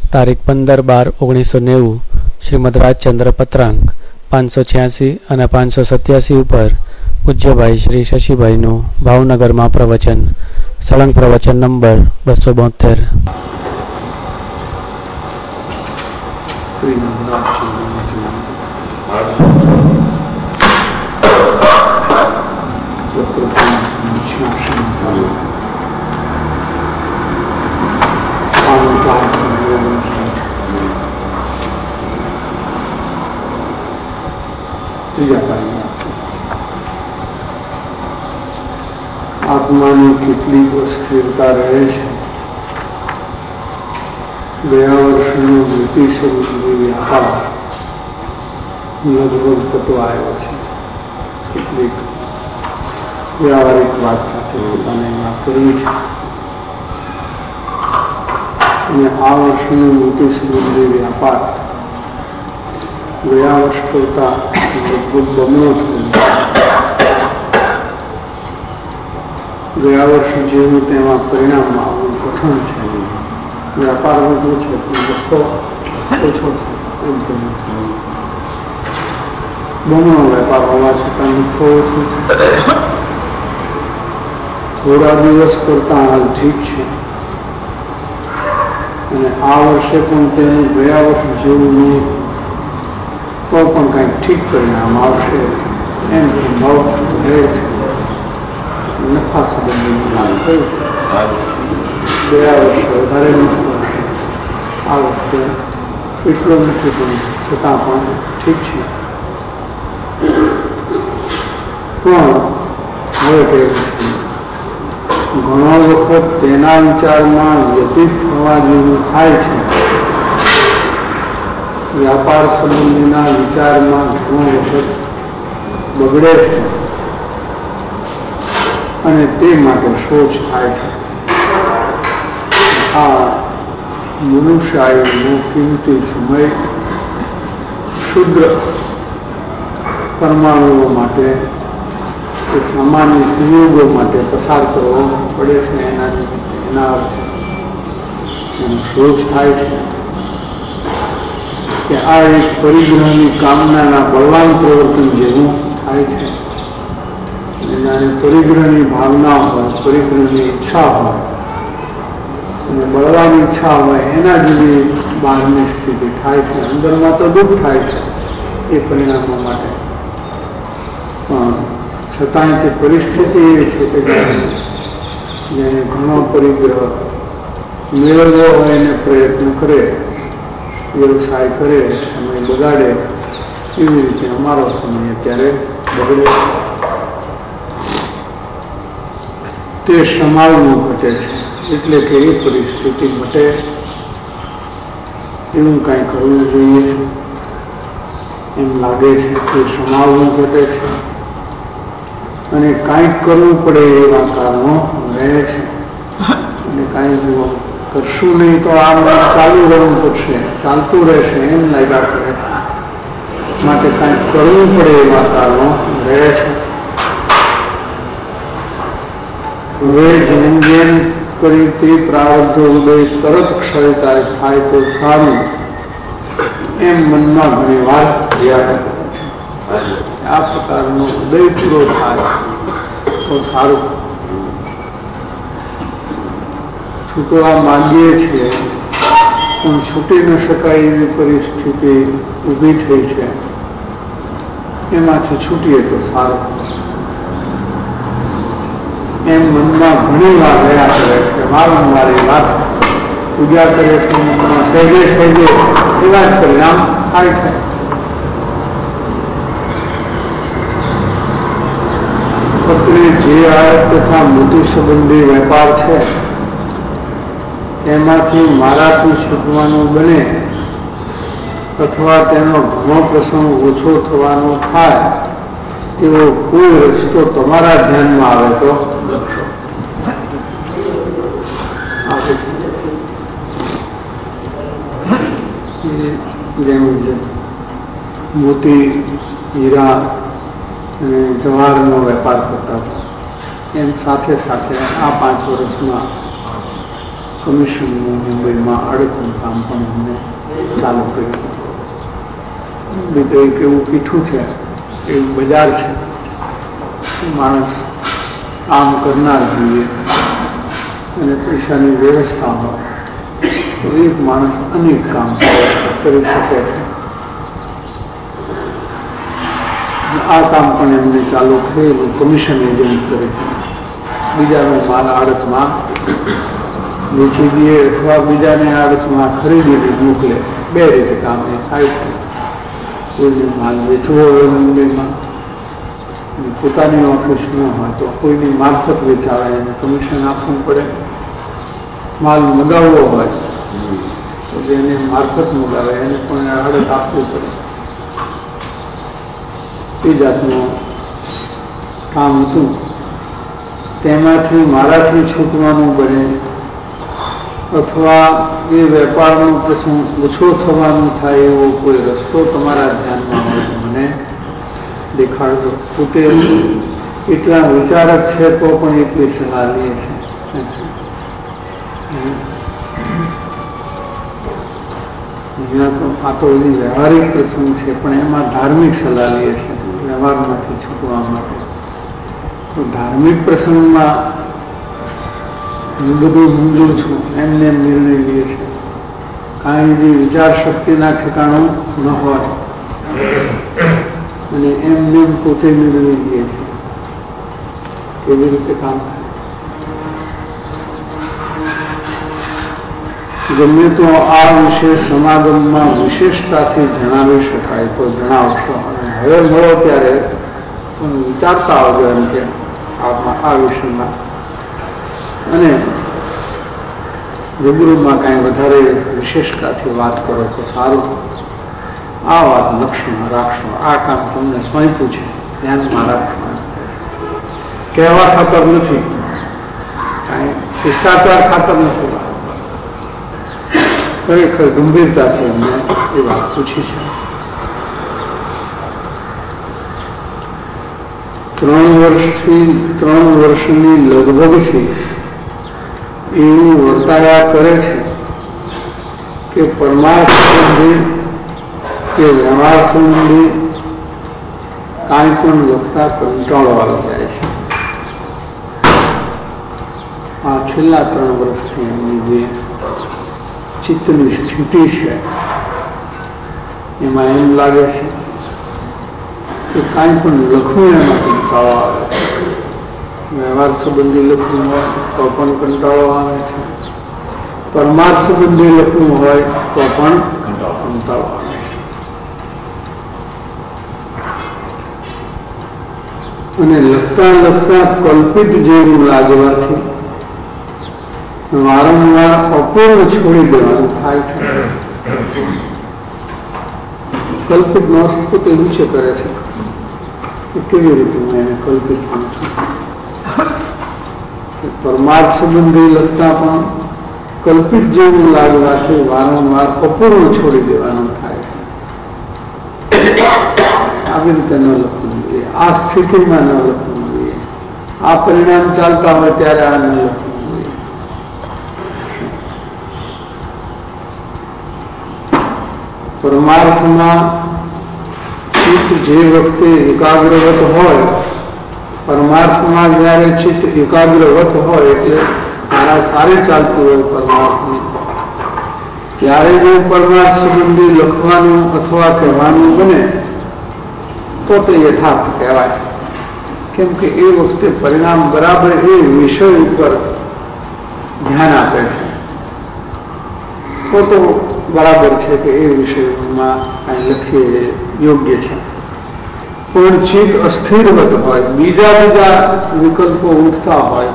તારીખ 15/12/1990 શ્રીમદ રાજચંદ્ર પત્રાંક 586 અને 587 ઉપર પૂજ્યભાઈ શ્રી શશીભાઈનું ભાવનગરમાં પ્રવચન, સળંગ પ્રવચન નંબર 272. આત્માની કેટલીક અસ્થિરતા રહે છે. ગયા વર્ષનો વૃત્તિ સ્વરૂપનો વ્યાપાર લગભગ થતો આવ્યો છે. કેટલીક વ્યવહારિક વાત સાથે પોતાને વાત કરવી છે અને આ વર્ષનો વૃત્તિ સ્વરૂપનો વ્યાપાર ગયા વર્ષ કરતા લગભગ બમણો થયો. ગયા વર્ષે જેવું તેમાં પરિણામ આવવું કઠણ છે. વ્યાપાર વધુ છે પણ નફો ઓછો છે. બમણો વેપાર હોવા છતાં નફો ઓછો છે. થોડા દિવસ કરતા હાલ ઠીક છે અને આ વર્ષે પણ તેનું ગયા વર્ષ જેવું નહીં તો પણ કંઈક ઠીક પરિણામ આવશે એમ ભાવ રહે છે. નફા સંબંધીનું નામ થયું છે. ગયા વર્ષે વધારે નફો હશે, આ વખતે એટલો નથી પણ છતાં પણ ઠીક છે. પણ હવે કેવું છે, ઘણો વખત તેના વિચારમાં વ્યતીત થવા જેવું થાય છે. વ્યાપાર સંબંધીના વિચારમાં ઘણો વખત બગડે છે અને તે માટે સોચ થાય છે. આ મનુષ્યનો કિંમતી સમય શુદ્ર પરમાણુઓ માટે કે સામાન્ય સંયોગો માટે પસાર કરવો પડે છે. એના અર્થે એનો સોચ થાય છે કે આ એક પરિગ્રહની કામનાના બળવાન પ્રવર્તન જેવું થાય છે. જાણે પરિગ્રહની ભાવના હોય, પરિગ્રહની ઈચ્છા હોય અને બળવાની ઈચ્છા હોય એના જેવી બહારની સ્થિતિ થાય છે. અંદરમાં તો દુઃખ થાય છે એ પરિણામો માટે, પણ છતાંય તે પરિસ્થિતિ એવી છે કે જેને ઘણો પરિગ્રહ મેળવવો હોય એને પ્રયત્ન કરે, વ્યવસાય કરે, સમય બગાડે. એવી રીતે અમારો સમય અત્યારે બગડે. તે સમાવવું ઘટે છે, એટલે કે એ પરિસ્થિતિ ઘટે એવું કાંઈ કરવું જોઈએ એમ લાગે છે. તે સમાવવું ઘટે છે અને કાંઈક કરવું પડે એવા કારણો રહે છે. અને કાંઈ જો કરશું નહીં તો આમ ચાલુ રહેવું પડશે, ચાલતું રહેશે એમ લાગ્યા કરે છે. માટે કાંઈક કરવું પડે એવા કારણો રહે છે. હવે જેમ જેમ કરી તે પ્રારબ્ધ ઉદય તરત ક્ષય થાય તો સારું એમ મનમાં ઘણી વાર યાદ કરે છે. આ પ્રકારનો ઉદય પૂરો થાય તો સારું. છૂટવા માંગીએ છીએ પણ છૂટી ન શકાય એવી પરિસ્થિતિ ઊભી થઈ છે. એમાંથી છૂટીએ તો સારું એમ મનમાં ઘણી વાર રહ્યા કરે છે. વારંવાર એ વાત પૂજા કરે છે. મનમાં સહેજે સહેજે એવા જ પરિણામ થાય છે. પત્રે જે આયત તથા મોટી સંબંધી વેપાર છે એમાંથી મારાથી છૂટવાનું બને અથવા તેનો ઘણો પ્રસંગ ઓછો થવાનો થાય તેવો કોઈ રસ્તો તમારા ધ્યાનમાં આવે તો મોતી, હીરા અને જવાહરનો વેપાર કરતા હતા એમ સાથે સાથે આ 5 વર્ષમાં કમિશનનું મુંબઈમાં અડકનું કામ પણ એમને ચાલુ કર્યું. એક એવું પીઠું છે, એવું બજાર છે, માણસ આમ કરનાર જોઈએ અને પૈસાની વ્યવસ્થા હોય તો એક માણસ અનેક કામ કરી શકે છે. આ કામ પણ એમને ચાલુ થયેલું કમિશન એજન્ટ કરે છે. બીજાનો માલ આડસમાં વેચી દે અથવા બીજાને આડસમાં ખરીદીને મોકલે. બે રીતે કામ એ થાય છે. કોઈને માલ વેચવો હોય મુંબઈમાં, પોતાની ઓફિસ ન હોય તો કોઈની મારફત વેચાવે એને કમિશન આપવું પડે. માલ મગાવવો હોય તો જેને મારફત મગાવે એને પણ આડત આપવું પડે. એ જાતનું કામ હતું. તેમાંથી મારાથી છૂટવાનું બને અથવા એ વેપારનો પ્રસંગ ઓછો થવાનું થાય એવો કોઈ રસ્તો તમારા ધ્યાનમાં હોય તો મને દેખાડજો. પોતે એટલા વિચારક છે તો પણ એટલી સલાહ લે છે. આ તો એની વ્યવહારિક પ્રસંગ છે પણ એમાં ધાર્મિક સલાહ લે છે વ્યવહારમાંથી છૂટવા માટે. તો ધાર્મિક પ્રસંગમાં હું બધું સમજું છું એમને નિર્ણય લે છે. કાંઈ જે વિચાર શક્તિના ઠેકાણું ન હોય અને એમને પોતે નિર્ણય લે છે. કેવી રીતે કામ થાય? ગમે તો આ વિશે સમાગમમાં વિશેષતાથી જણાવી શકાય તો જણાવશો. અને હવે મળો ત્યારે વિચારતા આવજો એમ કે આ વિષયમાં અને રૂબરૂમાં કાંઈ વધારે વિશેષતાથી વાત કરો તો સારું. આ વાત લક્ષ્યમાં રાખશો. આ કામ તમને સોંપ્યું છે ધ્યાનમાં રાખવાનું. કહેવા ખાતર નથી, કાંઈ શિષ્ટાચાર ખાતર નથી. ખરેખર ગંભીરતાથી અમને એ વાત પૂછી છે. 3 વર્ષની લગભગથી એવું વર્તાયા કરે છે કે પરમાર્થ સંબંધી કે વ્યવહાર સંબંધી કાંઈ પણ લખતા કંટાળો આવી જાય છે. આ છેલ્લા 3 વર્ષથી એમની જે ચિત્તની સ્થિતિ છે એમાં એમ લાગે છે કે કાંઈ પણ લખવું એમાં કંટાળો આવે છે. વ્યવહાર સંબંધી લખવું હોય તો પણ કંટાળો આવે છે. પરમાર્થ સંબંધી લખવું હોય તો પણ કંટાળો આવે છે. અને લખતા કલ્પિત જેવું લાગવાથી વારંવાર અપૂર્ણ છોડી દેવાનું થાય છે. કલ્પિત નોટ્સ પોતે વિશે કરે છે કેવી રીતે હું એને કલ્પિત કરું છું. પરમાર્થ સંબંધી લખતા પણ કલ્પિત જેવું લાગવાથી વારંવાર અપૂર્ણ છોડી દેવાનું થાય છે. આવી રીતે ન લખવું જોઈએ. આ સ્થિતિમાં ન લખવું જોઈએ. આ પરિણામ ચાલતા હોય ત્યારે આ ન લખવું. પરમાર્થમાં ચિત્ત જે વખતે એકાગ્રવત હોય, પરમાર્થમાં જયારે ચિત્ત એકાગ્રવત હોય એટલે સારી ચાલતી હોય પરમાર્થની, ત્યારે જો પરમાર્થ સંબંધી લખવાનું અથવા કહેવાનું બને તો તે યથાર્થ કહેવાય. કેમ કે એ વખતે પરિણામ બરાબર એ વિષય ઉપર ધ્યાન આપે છે. તો બરાબર છે કે એ વિષયમાં કાંઈ લખીએ યોગ્ય છે. પણ ચિત્ત અસ્થિરવત હોય, બીજા વિકલ્પો ઉઠતા હોય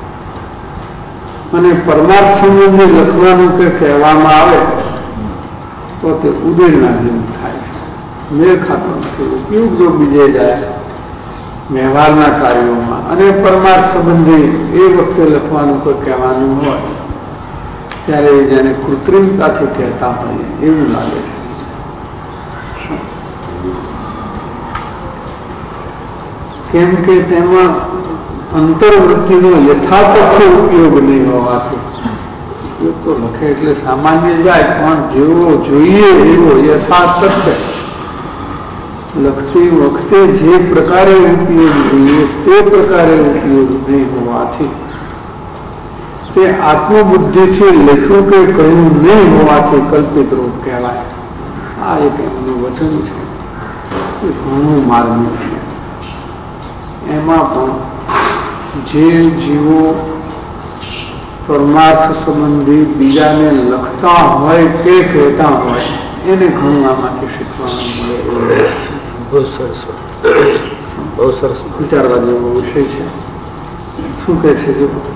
અને પરમાર્થ સંબંધી લખવાનું કે કહેવામાં આવે તો તે ઉદેરના જેવું થાય છે. મેળ ખાતો નથી. ઉપયોગ જો બીજે જાય વ્યવહારના કાર્યોમાં અને પરમાર્થ સંબંધી એ વખતે લખવાનું કે કહેવાનું હોય ત્યારે જેને કૃત્રિમતાથી કહેતા હોય એવું લાગે છે. કેમ કે તેમાં અંતર્વૃત્તિનો યથાર્થ ઉપયોગ નહીં હોવાથી એ તો લખે એટલે સામાન્ય જાય, પણ જેવો જોઈએ એવો યથાર્થ તથ્ય લખતી વખતે જે પ્રકારે ઉપયોગ જોઈએ તે પ્રકારે ઉપયોગ નહીં હોવાથી, તે આત્મબુદ્ધિથી લખ્યું કે કહ્યું નહીં હોવાથી કલ્પિત રૂપ કહેવાય. આ એક એમનું વચન છે, ઘણું માર્મિક છે. એમાં પણ જે જીવો પરમાર્થ સંબંધી બીજાને લખતા હોય કે કહેતા હોય એને ઘણું આમાંથી શીખવાનું મળે. બહુ સરસ, બહુ સરસ વિચારવા જેવો વિષય છે. શું કે છે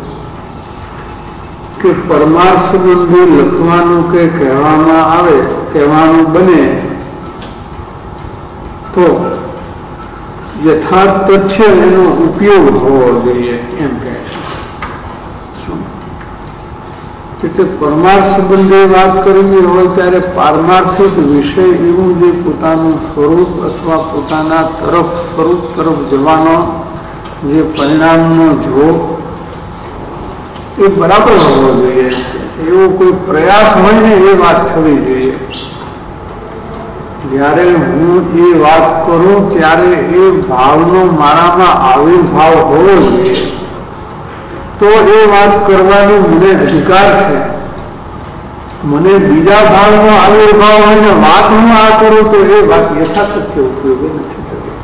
કે પરમાર્થ સંબંધી લખવાનું કે કહેવામાં આવે, કહેવાનું બને તો યથાર્થ તથ્ય એનો ઉપયોગ હોવો જોઈએ એમ કહે છે. એટલે પરમાર્થ સંબંધી વાત કરવી હોય ત્યારે પારમાર્થિક વિષય એવું જે પોતાનું સ્વરૂપ અથવા પોતાના સ્વરૂપ તરફ જવાનો જે પરિણામનો જોગ એ બરાબર હોવો જોઈએ. એવો કોઈ પ્રયાસ હોય ને એ વાત થવી જોઈએ. જ્યારે હું એ વાત કરું ત્યારે એ ભાવનો મારામાં આવિર્ભાવ હોવો જોઈએ, તો એ વાત કરવાનો મને અધિકાર છે. મને બીજા ભાવનો આવિર્ભાવ હોય ને વાત હું આ કરું તો એ વાત યથાર્થ ઉપયોગી નથી થતી.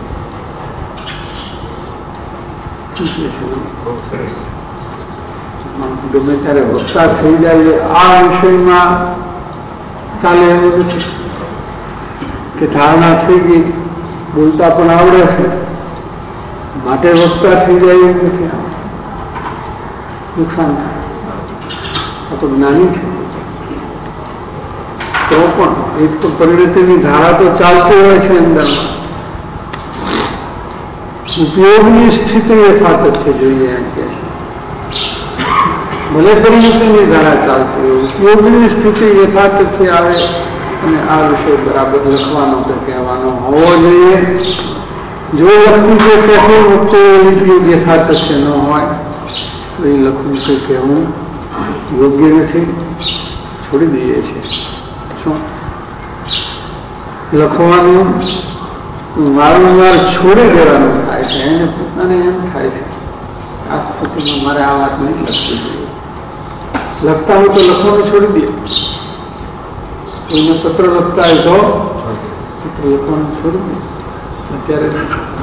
ગમે ત્યારે વક્તા થઈ જાય આ વિષયમાં ચાલે એવું નથી કે ધારણા થઈ ગઈ, બોલતા પણ આવડે છે માટે વક્તા થઈ જાય એવું નથી. નુકસાન થાય. આ તો જ્ઞાની છે તો પણ એક તો પરિણતિની ધારા તો ચાલતી હોય છે અંદરમાં. ઉપયોગની સ્થિતિ યથાર્થ જોઈએ એમ કે છે. ભલે પરિણતિની ધારા ચાલતી હોય, ઉપયોગની સ્થિતિ યથાર્થથી આવે અને આ વિષય બરાબર લખવાનો કે કહેવાનો હોવો જોઈએ. જો વ્યક્તિ જે કહેતી વખતે ઉપયોગ યથાર્થ ન હોય તો એ લખવું કે કહેવું યોગ્ય નથી, છોડી દઈએ છીએ. શું લખવાનું વારંવાર છોડી દેવાનું થાય છે. એને પોતાને એમ થાય છે આ સ્થિતિમાં મારે આ વાત નહીં લખવી જોઈએ. લખતા હોય તો લખવાનું છોડી દે. કોઈને પત્ર લખતા હોય તો પત્ર લખવાનું છોડી દે. અત્યારે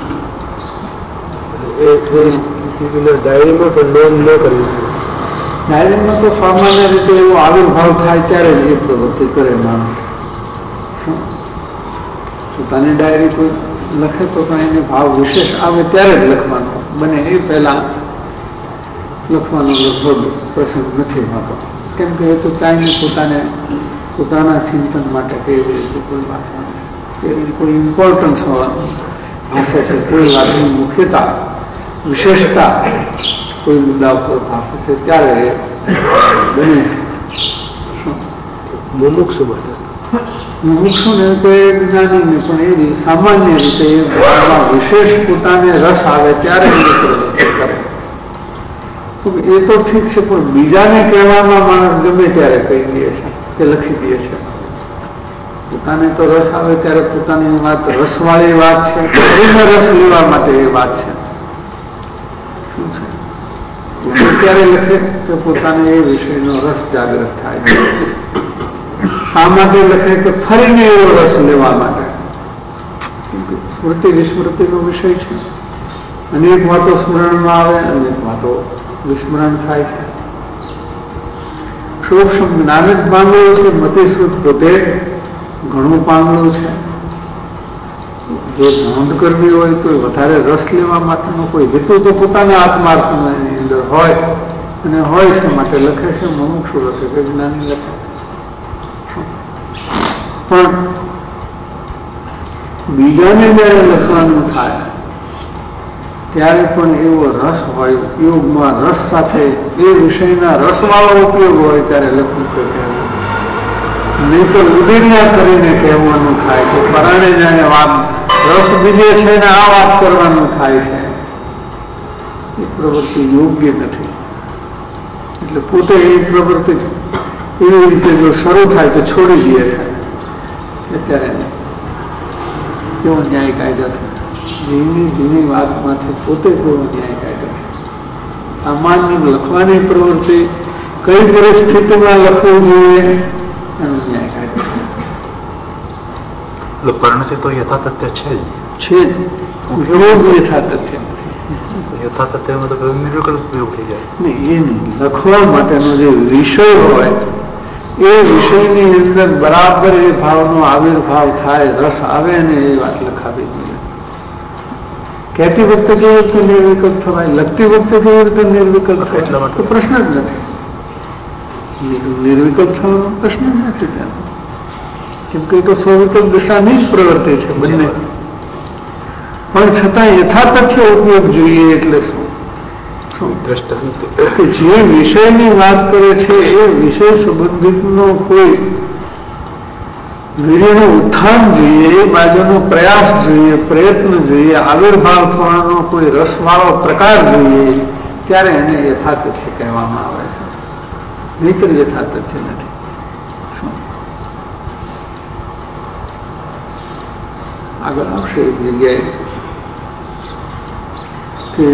ડાયરીમાં પણ નોંધ ન કરવી જોઈએ. ડાયરીમાં તો સામાન્ય રીતે એવો આવિર્ભાવ થાય ત્યારે જ એ પ્રવૃત્તિ કરે માણસ. પોતાની ડાયરી કોઈ લખે તો એને ભાવ વિશેષ આવે ત્યારે જ લખવાનો બને. એ પહેલા લખવાનો લગભગ પ્રસંગ નથી હોતો, કેમ કે એ તો ચાહીને પોતાના ચિંતન માટે કેવી રીતે કોઈ વાત હોય છે, એની કોઈ ઇમ્પોર્ટન્સ ભાષે છે, કોઈ વાતની મુખ્યતા વિશેષતા કોઈ મુદ્દા ઉપર ભાષે છે ત્યારે બને છે. મુમુક્ષુ માટે મુમુક્ષુ ને કે જ્ઞાનીને પણ એ સામાન્ય રીતે વિશેષ પોતાને રસ આવે ત્યારે કરે. એ તો ઠીક છે, પણ બીજાને કહેવામાં માણસ ગમે ત્યારે કહી દે છે કે લખી દે છે. પોતાને તો રસ આવે ત્યારે પોતાની વાત રસવાળી વાત છે, એને રસ લેવા માટે એ વાત છે. શું છે ત્યારે લખે કે પોતાને એ વિષયનો રસ જાગૃત થાય. શા માટે લખે કે ફરીને એવો રસ લેવા માટે. સ્મૃતિ વિસ્મૃતિનો વિષય છે. અનેક વાતો સ્મરણમાં આવે, અનેક વાતો વિસ્મરણ થાય છે. સૂક્ષ્મ જ્ઞાન જ પાંગળું છે, મતિશ્રુત પોતે ઘણું પાંગળું છે. જો નોંધ કરવી હોય તો વધારે રસ લેવા માટેનો કોઈ હેતુ તો પોતાના આત્માર્થની અંદર હોય અને હોય છે માટે લખે છે. મુમુક્ષુ લખે કે જ્ઞાની લખે. પણ બીજાને જયારે લખવાનું થાય ત્યારે પણ એવો રસ હોય, ઉપયોગમાં રસ સાથે એ વિષયના રસવાળો ઉપયોગ હોય ત્યારે લખવું કે કહેવું. નહીં તો ઉદીર્ણા કરીને કહેવાનું થાય છે. પરાણે જાણે વાત રસ બીજે છે ને આ વાત કરવાનું થાય છે. એ પ્રવૃત્તિ યોગ્ય નથી. એટલે પોતે એ પ્રવૃત્તિ એવી રીતે જો શરૂ થાય તો છોડી દે છે. અત્યારે કેવો ન્યાય કાયદો છે, જીની વાતમાંથી પોતે કેવો ન્યાય કાયદો છે. સામાન્ય લખવાની પ્રવૃત્તિ કઈ પરિસ્થિતિમાં લખવું જોઈએ એનો ન્યાય કાયદો છે. પરિણતિ તો યથાતથ્ય છે જ યથાતથ્ય નથી. યથાતથ્યમાં તો નિર્વિકલ્પ પ્રયોગ થઈ જાય. એ લખવા માટેનો જે વિષય હોય એ વિષયની અંદર બરાબર એ ભાવનો આવિર્ભાવ થાય, રસ આવે ને એ વાત લખાવી જોઈએ. કહેતી વખતે કેવી રીતે નિર્વિકલ્પ થવાય, લખતી વખતે કેવી રીતે નિર્વિકલ્પ થાય, તો પ્રશ્ન જ નથી. નિર્વિકલ્પ થવાનો પ્રશ્ન જ નથી ત્યાં, કેમ કે તો સ્વવિકલ્પ દિશાની જ પ્રવૃત્તિ છે બંને. પણ છતાં યથાતથ્ય ઉપયોગ જોઈએ. એટલે શું કે જે વિષયની વાત કરે છે એ વિષય સંબંધિતનો કોઈ વીર્યનું ઉત્થાન જોઈએ, એ બાજુનો પ્રયાસ જોઈએ, પ્રયત્ન જોઈએ, આવિર્ભાવ થવાનો કોઈ રસવાળો પ્રકાર જોઈએ, ત્યારે એને યથાતથ્ય કહેવામાં આવે છે. નહીતર યથાતથ્ય નથી. આગળ આવશે એક જગ્યાએ કે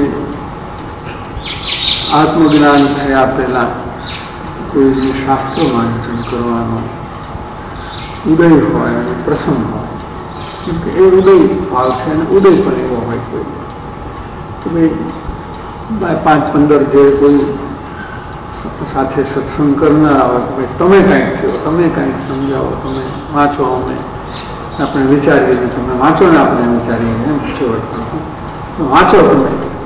આત્મજ્ઞાન થયા પહેલા કોઈ શાસ્ત્ર વાંચન કરવાનો ઉદય હોય અને પ્રસંગ હોય, કેમકે એ ઉદય ભાવ છે અને ઉદય પણ એવો હોય કોઈ તો ભાઈ 5-15 જે કોઈ સાથે સત્સંગ કરનારા હોય કે ભાઈ તમે કાંઈક કહો, તમે કાંઈક સમજાવો, તમે વાંચો, અમે આપણે વિચારીએ, તમે વાંચો ને આપણે વિચારીએ, એમ છેવટ વાંચો તમે.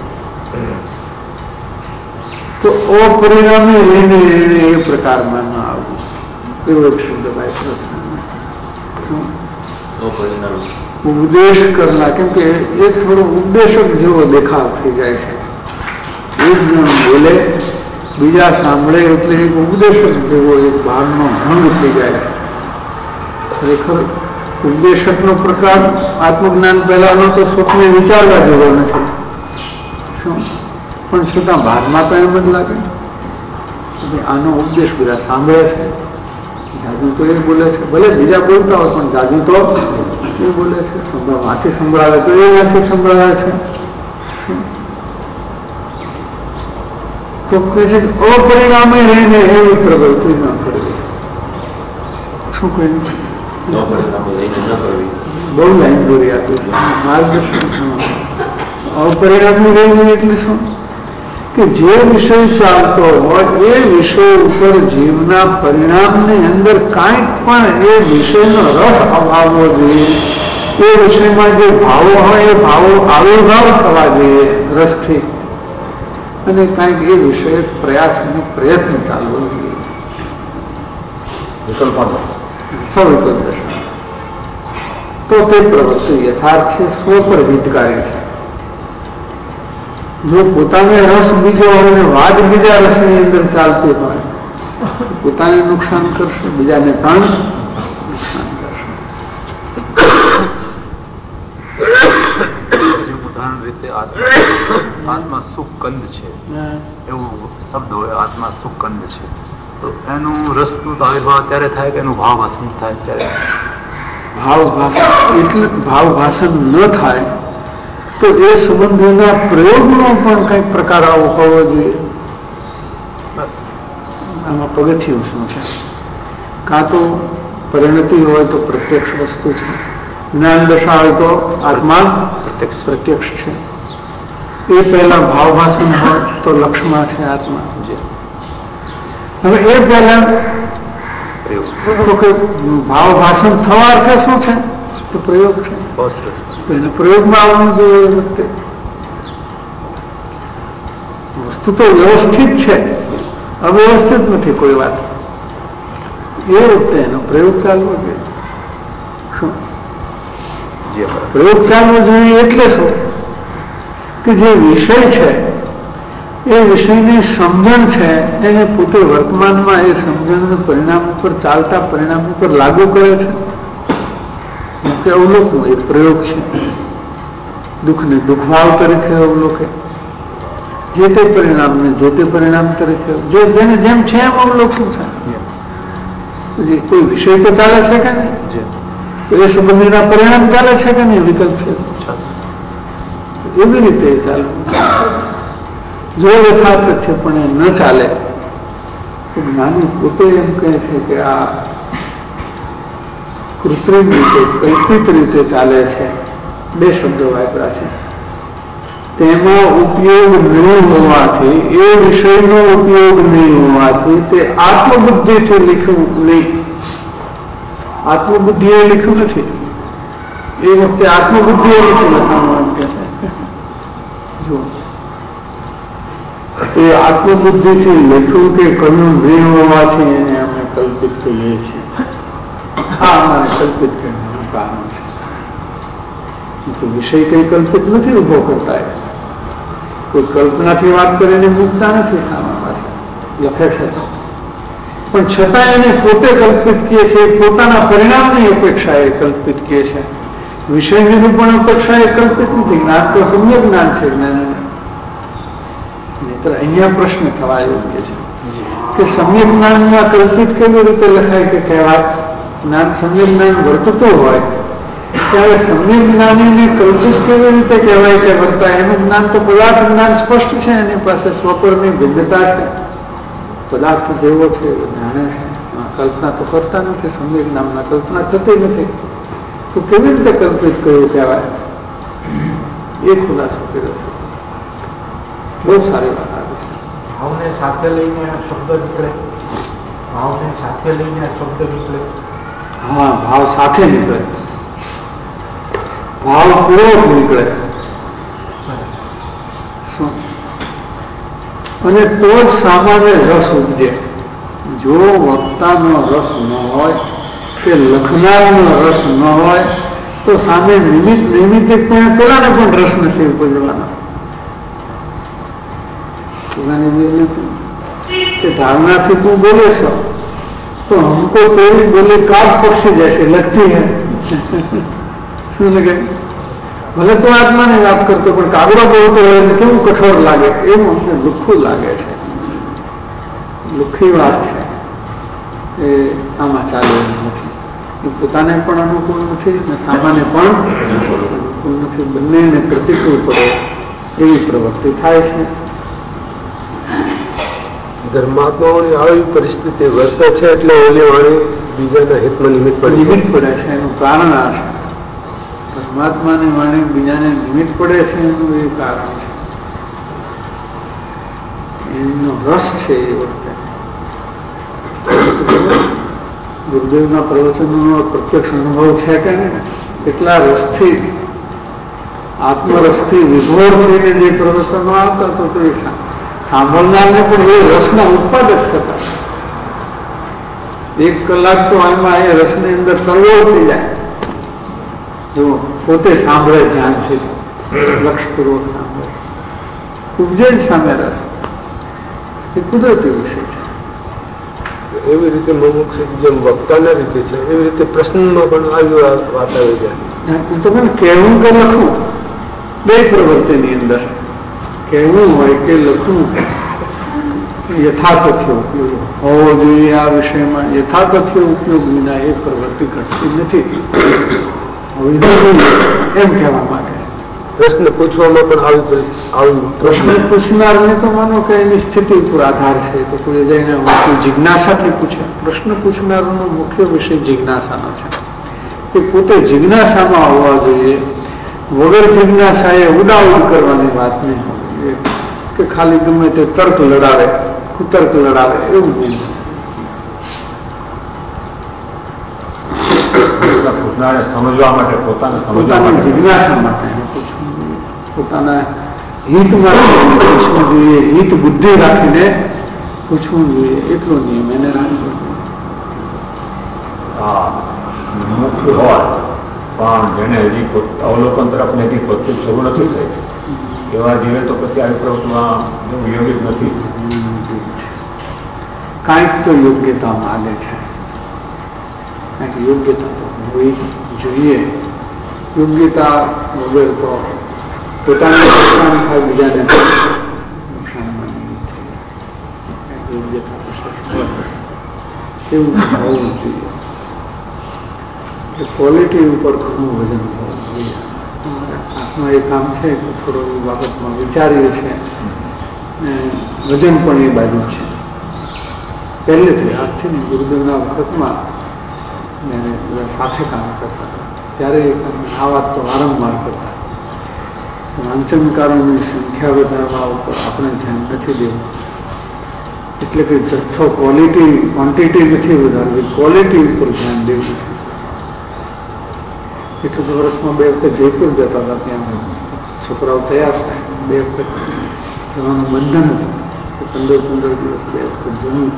તો અપરિણામી લઈને એને એ પ્રકારમાં ના આવવું, એવો એક શબ્દ ઉપદેશ કરનાર, કેમ કે એ થોડો ઉપદેશક જેવો દેખાવ થઈ જાય છે. એક જણ બોલે, બીજા સાંભળે એટલે એક ઉપદેશક જેવો એક ભાવનો ભંગ થઈ જાય છે. ખરેખર ઉપદેશકનો પ્રકાર આત્મજ્ઞાન પહેલાનો તો સ્વપ્ને વિચારવા જેવો નથી. શું પણ છતાં ભાગમાં તો એમ જ લાગે આનો ઉપદેશ બધા સાંભળે છે, જાદુ તો એ બોલે છે, ભલે બીજા બોલતા હોય પણ જાદુ તો એ બોલે છે, વાંચી સંભળાવે તો એ વાંચી સંભળાવે છે. તો કહે છે અપરિણામે રહીને એવી પ્રવૃત્તિ ન કરવી. શું કહ્યું? બહુ લાઈન દોરી આપી છે માર્ગદર્શન. અપરિણામી રહીને એટલે શું કે જે વિષય ચાલતો હોય એ વિષય ઉપર જીવના પરિણામની અંદર કાંઈક પણ એ વિષયનો રસ આવવો જોઈએ. એ વિષયમાં જે ભાવો હોય એ ભાવો આવિર્ભાવ થવા જોઈએ રસથી, અને કાંઈક એ વિષય પ્રયાસ અને પ્રયત્ન ચાલવો જોઈએ. સવિકલ્પ દશા તો તે પ્રવૃત્તિ યથાર્થ છે, સ્વ પર હિતકારી છે. જો પોતાને રસ બીજો હોય અને વાત બીજા રસની અંદર ચાલતી હોય, પોતાને નુકસાન કરશે, બીજાને પણ નુકસાન કરશે. ઉદાહરણ રીતે આત્મા સુકંદ છે એવું શબ્દ હોય, આત્મા સુકંદ છે, તો એનું રસનું તો આવિર્ભાવ ત્યારે થાય કે એનું ભાવ ભાષણ થાય ત્યારે. ભાવ ભાષણ ન થાય તો એ સંબંધીના પ્રયોગનો પણ કંઈક પ્રકાર આવો હોવો જોઈએ. આમાં પગથિયું શું છે? કાં તો પરિણતિ હોય તો પ્રત્યક્ષ વસ્તુ છે, જ્ઞાન દશા હોય તો આત્મા પ્રત્યક્ષ છે. એ પહેલા ભાવ ભાષણ હોય તો લક્ષ્યમાં છે આત્મા. હવે એ પહેલા તો કે ભાવ ભાષણ થવા અર્થે શું છે? તો પ્રયોગ છે. એને પ્રયોગમાં આવવાનું જોઈએ. એ વખતે વસ્તુ તો વ્યવસ્થિત છે, અવ્યવસ્થિત નથી કોઈ વાત. એ વખતે એનો પ્રયોગ ચાલવો જોઈએ. શું પ્રયોગ ચાલવો જોઈએ? એટલે શું કે જે વિષય છે એ વિષયની સમજણ છે એને પોતે વર્તમાનમાં એ સમજણનું પરિણામ ઉપર ચાલતા પરિણામ ઉપર લાગુ કરે છે. અવલોકવું એ પ્રયોગ છે. દુઃખને દુઃખભાવ તરીકે અવલોકે, જે તે પરિણામને જે તે પરિણામ તરીકે, જેને જેમ છે એમ અવલોકવું છે. કોઈ વિષય તો ચાલે છે કે નહીં? તો એ સંબંધીના પરિણામ ચાલે છે કે નહીં? વિકલ્પ છે એવી રીતે ચાલે. જો યથાર્થ છે પણ એ ન ચાલે તો જ્ઞાની પોતે એમ કહે છે કે આ કૃત્રિમ રીતે કલ્પિત રીતે ચાલે છે. બે શબ્દો વાપર્યા છે. તેમાં ઉપયોગ નહીં હોવાથી, એ વિષયનો ઉપયોગ નહીં હોવાથી તે આત્મબુદ્ધિથી લીખ્યું નહીં. આત્મબુદ્ધિ એ લીખ્યું નથી. એ વખતે આત્મબુદ્ધિ એ નથી લખાણું એમ કે છે. જો તે આત્મબુદ્ધિથી લખ્યું કે કર્યું નહીં હોવાથી એને અમે કલ્પિત કહીએ છીએ. આ અમારે કલ્પિત કરવાનું કારણ છે. તો વિષય કઈ કલ્પિત નથી ઉભો કરતા. કોઈ કલ્પનાથી વાત કરીને મૂકતા નથી. સામા પાસે લખે છે પણ છતાં એને પોતે કલ્પિત કહે છે. પોતાના પરિણામની અપેક્ષા એ કલ્પિત કહે છે. વિષયની પણ અપેક્ષા એ કલ્પિત નથી. જ્ઞાન તો સમ્યક જ્ઞાન છે. જ્ઞાન નહીતર અહીંયા પ્રશ્ન થવા યોગ્ય છે કે સમ્યક જ્ઞાનમાં કલ્પિત કેવી રીતે લખાય કે કહેવાય? જ્ઞાન સમ્યક જ્ઞાન વર્તતું હોય ત્યારે સમ્યક જ્ઞાનીને કલ્પિત કેવી રીતે કહેવાય કે વર્તાય? એનું જ્ઞાન તો પદાર્થ જ્ઞાન સ્પષ્ટ છે. એની પાસે સ્વપરની ભિન્નતા છે. પદાર્થ જેવો છે એ જાણે છે. કલ્પના તો કરતા નથી. સમ્યક જ્ઞાનમાં કલ્પના થતી નથી. તો કેવી રીતે કલ્પિત કયું કહેવાય? એ ખુલાસો કર્યો છે. બહુ સારી વાત આવી છે. ભાવને સાથે લઈને શબ્દ નીકળે. ભાવને સાથે લઈને શબ્દ નીકળે. હા, ભાવ સાથે નીકળે. ભાવ પૂર્વક નીકળે. અને તો જ સામાન્ય રસ ઉપજે. જો વક્તાનો રસ ન હોય કે લખનારનો રસ ન હોય તો સામે નિમિત્તિક પણ પેલાને પણ રસ નથી ઉપજવાનો. કે ધારણાથી તું બોલે છો તો हमको तेरी बोली काट पक्षी जैसे लगती है. શું લગે? ભલે તો આત્માની વાત કરતો પણ કાગડો બોલતો હોય એટલે કેવું કઠોર લાગે. એવું અમને લુખ્ખું લાગે છે. લુખ્ખી વાત છે એ આમાં ચાલે નથી. એ પોતાને પણ અનુકૂળ નથી અને સામાન્ય પણ અનુકૂળ નથી. બંનેને પ્રતિકૂળ પડે એવી પ્રવૃત્તિ થાય છે. ધર્માત્માઓની આવી પરિસ્થિતિ વર્તે છે એટલે ઓલી વાણી બીજાના હિતમાં નિમિત્ત પડે છે. એનું કારણ આ છે. પરમાત્માની વાણી બીજાને નિમિત્ત પડે છે એનું એ કારણ છે. એનો રસ છે એ વખતે ગુરુદેવના પ્રવચનોનો પ્રત્યક્ષ અનુભવ છે કે નહીં? એટલા રસથી આત્મરસથી વિભોર થઈને જે પ્રવચનો આવતા તો એ સાંભળનારને પણ એ રસના ઉત્પાદક થતા. 1 કલાક તો આમાં એ રસની અંદર તરવો થઈ જાય. જો પોતે સાંભળે ધ્યાનથી, લક્ષપૂર્વક સાંભળે, ઉપજે જ સામે રસ. એ કુદરતી વિષય છે. એવી રીતે મુમુક્ષુ જેમ વક્તાના રીતે છે એવી રીતે પ્રશ્નમાં પણ આવી વાત આવી જાય. તમે કહેવું કે લખવું બે પ્રવૃત્તિની અંદર કહેવું હોય કે લખવું યથાતથ્ય ઉપયોગ હોવો જોઈએ. આ વિષયમાં યથાતથ્ય ઉપયોગ વિના એ પ્રવૃત્તિ ઘટતી નથી. એમ કહેવા માંગે છે. પ્રશ્ન પૂછવામાં પણ આવી પ્રશ્ન પૂછનારને તો માનો કે એની સ્થિતિ ઉપર આધાર છે. તો કોઈ જઈને જિજ્ઞાસાથી પૂછે. પ્રશ્ન પૂછનારનો મુખ્ય વિષય જિજ્ઞાસાનો છે. એ પોતે જિજ્ઞાસામાં હોવા જોઈએ. વગર જિજ્ઞાસાએ ઉડાઉડ કરવાની વાત નહીં હોય કે ખાલી ગમે તે તર્ક લડાવે, કુતર્ક લડાવે એવું નહીં. સમજવા માટે પોતાની જિજ્ઞાસા માટે પોતાના હિત માટે પૂછવું જોઈએ. હિત બુદ્ધિ રાખીને પૂછવું જોઈએ. એટલો નિયમ એને રાખવો. મુખ્ય હોય પણ જેને હજી અવલોકન તરફ નથી પોતે શરૂ નથી થઈ એવા જીવે તો પછી આવી પ્રવૃત્તિમાં યોગ્ય જ નથી. કાંઈક તો યોગ્યતા માગે છે. કાંઈક યોગ્યતા તો હોવી જોઈએ. યોગ્યતા વગર તો પોતાને નુકસાન થાય, બીજાને નુકસાન યોગ્યતા એવું હોવું જોઈએ. ક્વોલિટી ઉપર ઘણું વજન હોવું જોઈએ. આત્મા એ કામ છે કે થોડો એ બાબતમાં વિચારીએ છીએ વજન પણ એ બાજુ છે. પહેલેથી આજથી ગુરુદેવના વખતમાં સાથે કામ કરતા હતા ત્યારે આ વાત તો વારંવાર કરતા. વાંચનકારોની સંખ્યા વધારવા ઉપર આપણે ધ્યાન નથી દેવું. એટલે કે જથ્થો ક્વોન્ટિટી નથી વધારવી, ક્વોલિટી ઉપર ધ્યાન દેવું છે. 78 વર્ષમાં 2 વખત જયપુર જતા હતા. ત્યાં છોકરાઓ તૈયાર થાય 2 વખત જવાનું બંધન હતું. 15 દિવસ 2 વખત જવું.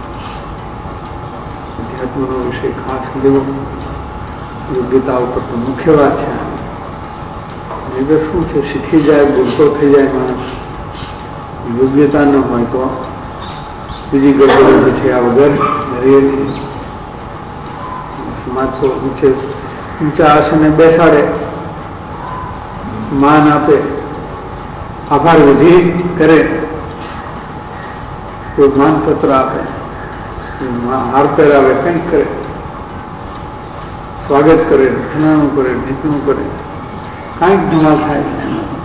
અધ્યાત્મનો વિષય ખાસ લેવો, યોગ્યતા ઉપર તો મુખ્ય વાત છે. એ શું છે, શીખી જાય, બોલતો થઈ જાય માણસ, યોગ્યતા ન હોય તો બીજી ગડબડ થયા વગર સમાજ તો ઊંચા આસને બેસાડે, માન આપે, આભાર વિધિ કરે, કોઈ માનપત્ર આપે, હાર પહેરાવે, કંઈક કરે, સ્વાગત કરે, ફલાણું કરે, ઢીકણું કરે, કાંઈક ધમાલ થાય છે.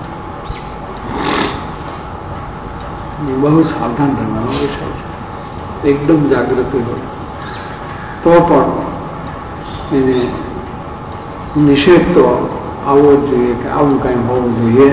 બહુ સાવધાન રહેવાનો વિષય છે. એકદમ જાગૃતિ હોય તો પણ એને નિષેધ તો આવવો જ જોઈએ કે આવું કઈ હોવું જોઈએ.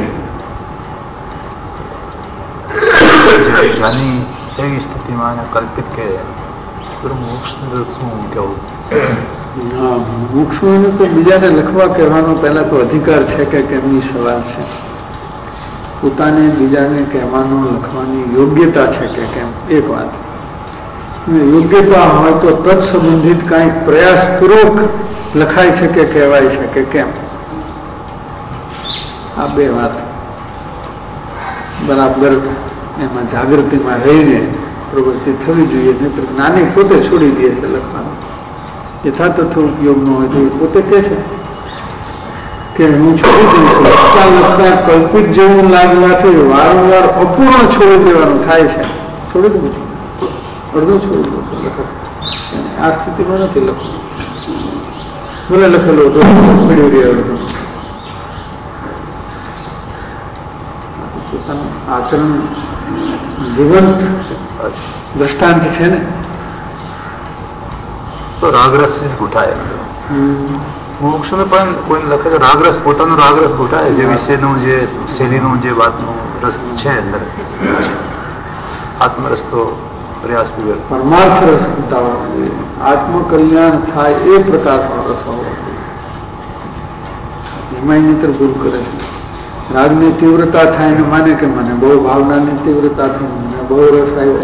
જ્ઞાની એવી સ્થિતિમાં એને કલ્પિત કે મોક્ષ શું કેવું? મોક્ષમાં તો બીજાને લખવા કહેવાનો પહેલા તો અધિકાર છે કે કેમની સવાલ છે. પોતાને બીજાને કહેવાનો લખવાની યોગ્યતા છે કે કેમ, એક વાત. યોગ્યતા હોય તો તત્સંબંધિત કાંઈક પ્રયાસપૂર્વક લખાય છે કે કહેવાય છે કે કેમ, આ 2 વાત બરાબર એમાં જાગૃતિમાં રહીને પ્રવૃત્તિ થવી જોઈએ. નહીતર જ્ઞાની પોતે છોડી દે છે લખવાનું. યથાતથ ઉપયોગ ન હોય તો એ પોતે કહે છે કે હું છોડી દઉં છું. લખતા લખતા કલ્પિત જેવું લાગવાથી વારંવાર અપૂર્ણ છોડી દેવાનું થાય છે. છોડી દઉં છું, અડધું છોડી દઉં છું લખત. આ સ્થિતિમાં નથી લખવું. ભલે લખેલો હતો પડ્યું રહે અડધું. પોતાનું આચરણ જીવંત દ્રષ્ટાંત છે ને. તો રાગરસ ઘૂંટાય. મોક્ષ પણ કોઈ લખે તો રાગરસ, પોતાનો રાગરસ ઘૂંટાય. જે વિષયનું, જે શૈલીનું, જે વાતનું રસ છે અંદર, આત્મરસ તો પ્રયાસ વગર પરમાર્થ રસ ઘૂંટાવા જોઈએ. આત્મકલ્યાણ થાય એ પ્રકારનો રસ હોવો જોઈએ. એમાં મિત્ર ભૂલ કરે છે. રાગની તીવ્રતા થાય ને માને કે મને બહુ ભાવનાની તીવ્રતા થઈ, મને બહુ રસ આવ્યો,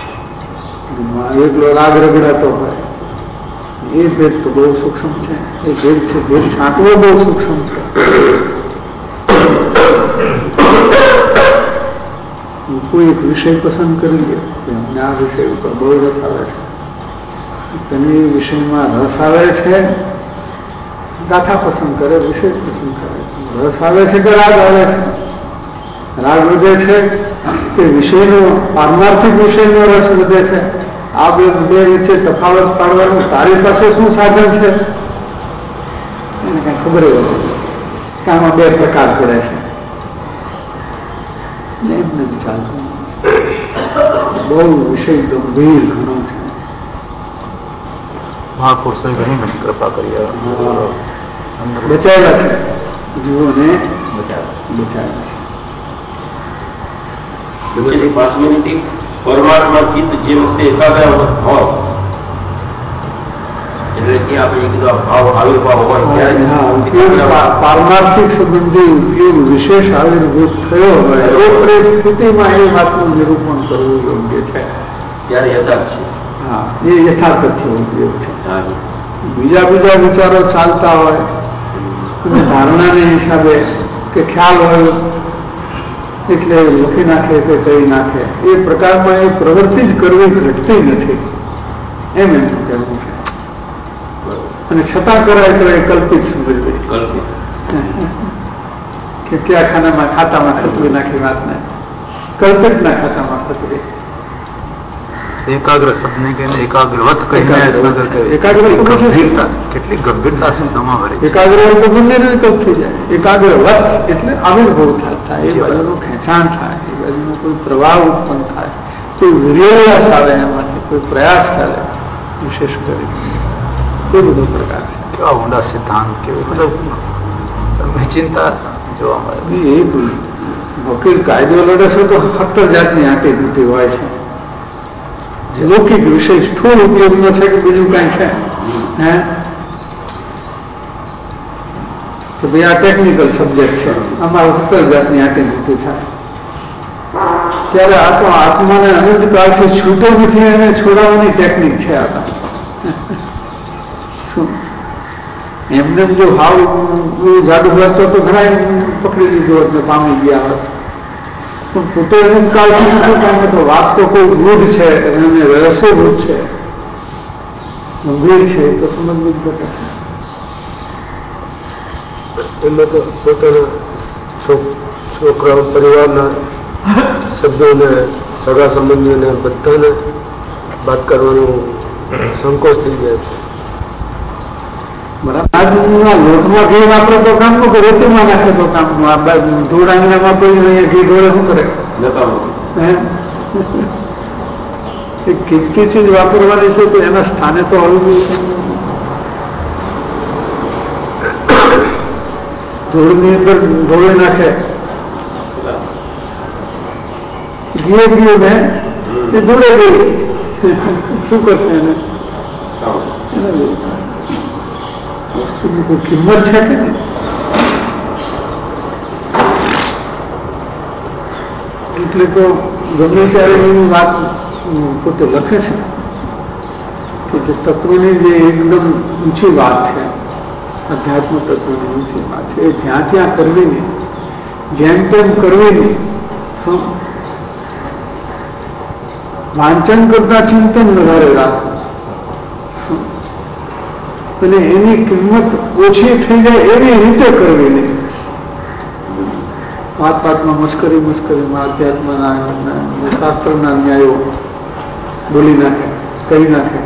એકલો રાગ રગડાતો હોય. એ ભેદ તો બહુ સૂક્ષ્મ છે. એ ભેદ છે, ભેદ છાંટવો બહુ સૂક્ષ્મ છે. કોઈ એક વિષય પસંદ કરી લે કે અમને આ વિષય ઉપર બહુ રસ આવે છે, તને એ વિષયમાં રસ આવે છે, ગાથા પસંદ કરે, વિષય પસંદ કરે, રસ આવે છે કે રાગ આવે છે? રાગ વધે છે કે વિષયનો, પારમાર્થિક વિષયનો રસ વધે છે? આ બે વચ્ચે તફાવત પાડવાનું તારી પાસે શું સાધન છે? એને કઈ ખબર જ નથી કે આમાં 2 પ્રકાર પડે છે. એમને ચાલતું બહુ વિષય ગંભીર ઘણો છે. મહાપુરુષોએ ઘણી ઘણી કૃપા કરી, બચાવ્યા છે, જીવોને બચાવ્યા છે. પરમાત્મા ચિત્ત જે વખતે એકાગ્ર હોય એટલે કે આપણે કીધું ભાવ આવિર્ભાવ હોય, પારમાર્થિક સંબંધી ઉપયોગ વિશેષ આવિર્ભૂત થયો હોય એ પરિસ્થિતિમાં એ વાતનું નિરૂપણ કરવું યોગ્ય છે. ત્યારે યથાર્થ છે. હા, એ યથાર્થ ઉપયોગ છે. બીજા વિચારો ચાલતા હોય, ધારણાને હિસાબે કે ખ્યાલ હોય એટલે લખી નાખે કે કહી નાખે, એ પ્રકારમાં એ પ્રવૃત્તિ જ કરવી ઘટતી નથી, એમ એમનું કહેવું છે. અને છતાં કરાય તો એ કલ્પિત સમજવી, કે કયા ખાતામાં ખતવી નાખી વાતને, કલ્પિતના ખાતામાં ખતવી. એકાગ્ર શબ્દને કહીને એકાગ્રવત કહીને કેટલી ગંભીરતા છે તમારે. એકાગ્ર તો બંને વિકલ્પ થઈ જાય. એકાગ્રવત એટલે આવિર્ભાવ થાય, એ બાજુનું ખેંચાણ થાય, એ બાજુનો કોઈ પ્રવાહ ઉત્પન્ન થાય, કોઈ વિર્યાસ આવે, એમાંથી કોઈ પ્રયાસ ચાલે, વિશેષ કરી એ બધો પ્રકાર છે. કેવા ઊંડા સિદ્ધાંત, કેવી મતલબ ચિંતા જોવા મળે. એ વકીલ કાયદો લડે છે તો 17 જાતની આંટી તૂટી હોય છે. લૌકિક વિષય સ્થૂળ ઉપયોગનો છે કે બીજું કઈ છે? હે કે ભાઈ આ ટેકનિકલ સબ્જેક્ટ છે, આમાં 17 જાતની આંટી તૂટી થાય. ત્યારે આ તો આત્માને અનંત કાળથી છૂટો નથી, એને છોડાવવાની ટેકનિક છે. આ શું એમને જો હાવ જાડુ હોત તો ઘણા પકડી લીધું હોત ને પામી ગયા હોત. પણ પોતે અનંત કાળથી નથી પામે તો વાત તો કોઈ ગૂઢ છે, એને રહસ્યભૂત છે, ગંભીર છે, તો સમજવું જ પડે છે. એમાં તો પોતાના છોકરાઓ, પરિવારના સભ્યોને, સગા સંબંધીઓને બધાને વાત કરવાનો સંકોચ થઈ જાય છે. લોટમાં ઘી વાપરે તો કામનું, કે રેતીમાં નાખે તો કામનું. આ ધૂળ આંગણામાં કોઈ અહીંયા ઘી ઢોળે શું કરે? એક કિંમતી ચીજ વાપરવાની છે તો એના સ્થાને તો હળવું છે. ધૂળની અંદર ઢોળે નાખે ઘીએ ગયું ને એ ધૂળે ગઈ, શું કરશે એને? વસ્તુની કોઈ કિંમત છે કે નહીં? એટલે તો ગમે ત્યારે એની વાત પોતે લખે છે કે જે તત્વની જે એકદમ ઊંચી વાત છે, અધ્યાત્મ તત્વની ઊંચી વાત છે, એ જ્યાં ત્યાં કરવી નહીં, જેમ તેમ કરવી નહીં. વાંચન કરતા ચિંતન વધારે રાખવું અને એની કિંમત ઓછી થઈ જાય એવી રીતે કરવી નહીં. વાતમાં મસ્કરીમાં અધ્યાત્મના શાસ્ત્રના ન્યાયો બોલી નાખે, કહી નાખે.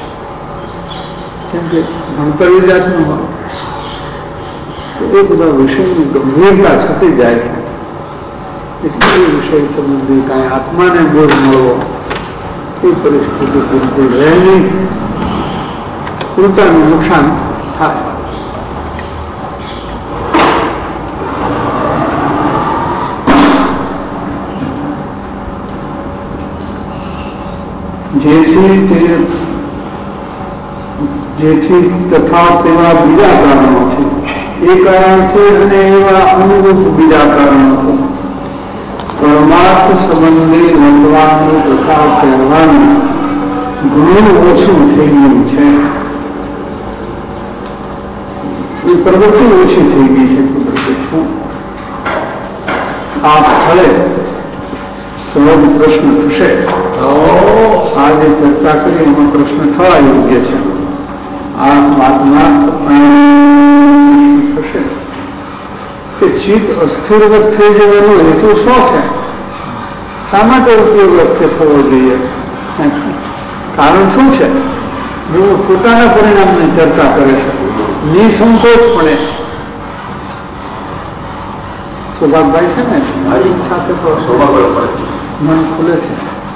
કેમ કે ભણતર એ જાતનું હોય તો એ બધા વિષયની ગંભીરતા છટી જાય છે. એટલે એ વિષય સંબંધી કાંઈ આત્માને બોધ મળવો એ પરિસ્થિતિ બિલકુલ રહે નહીં, પોતાનું નુકસાન થાય. જેથી તથા તેવા બીજા કારણો છે, એ કારણ છે અને એવા અનુરૂપ બીજા કારણો છે. પરમાર્થ સંબંધી વર્તવાનું તથા કહેવાનું ઘણું ઓછું થઈ ગયું છે. એ પ્રવૃત્તિ ઓછી થઈ ગઈ છે. આ સ્થળે સહજ પ્રશ્ન થશે. આ જે ચર્ચા કરી એમાં પ્રશ્ન થવા યોગ્ય છે. આ વાતમાં થશે કે ચિત્ત અસ્થિરવત થઈ જવાનો હેતુ શું છે? શા માટે ઉપયોગ અસ્થિર થવો જોઈએ? કારણ શું છે? જો પોતાના પરિણામની ચર્ચા કરે છે નિસંકોચપણે. સૌભાગભાઈ છે ને, સાથે તો મન ખુલે છે.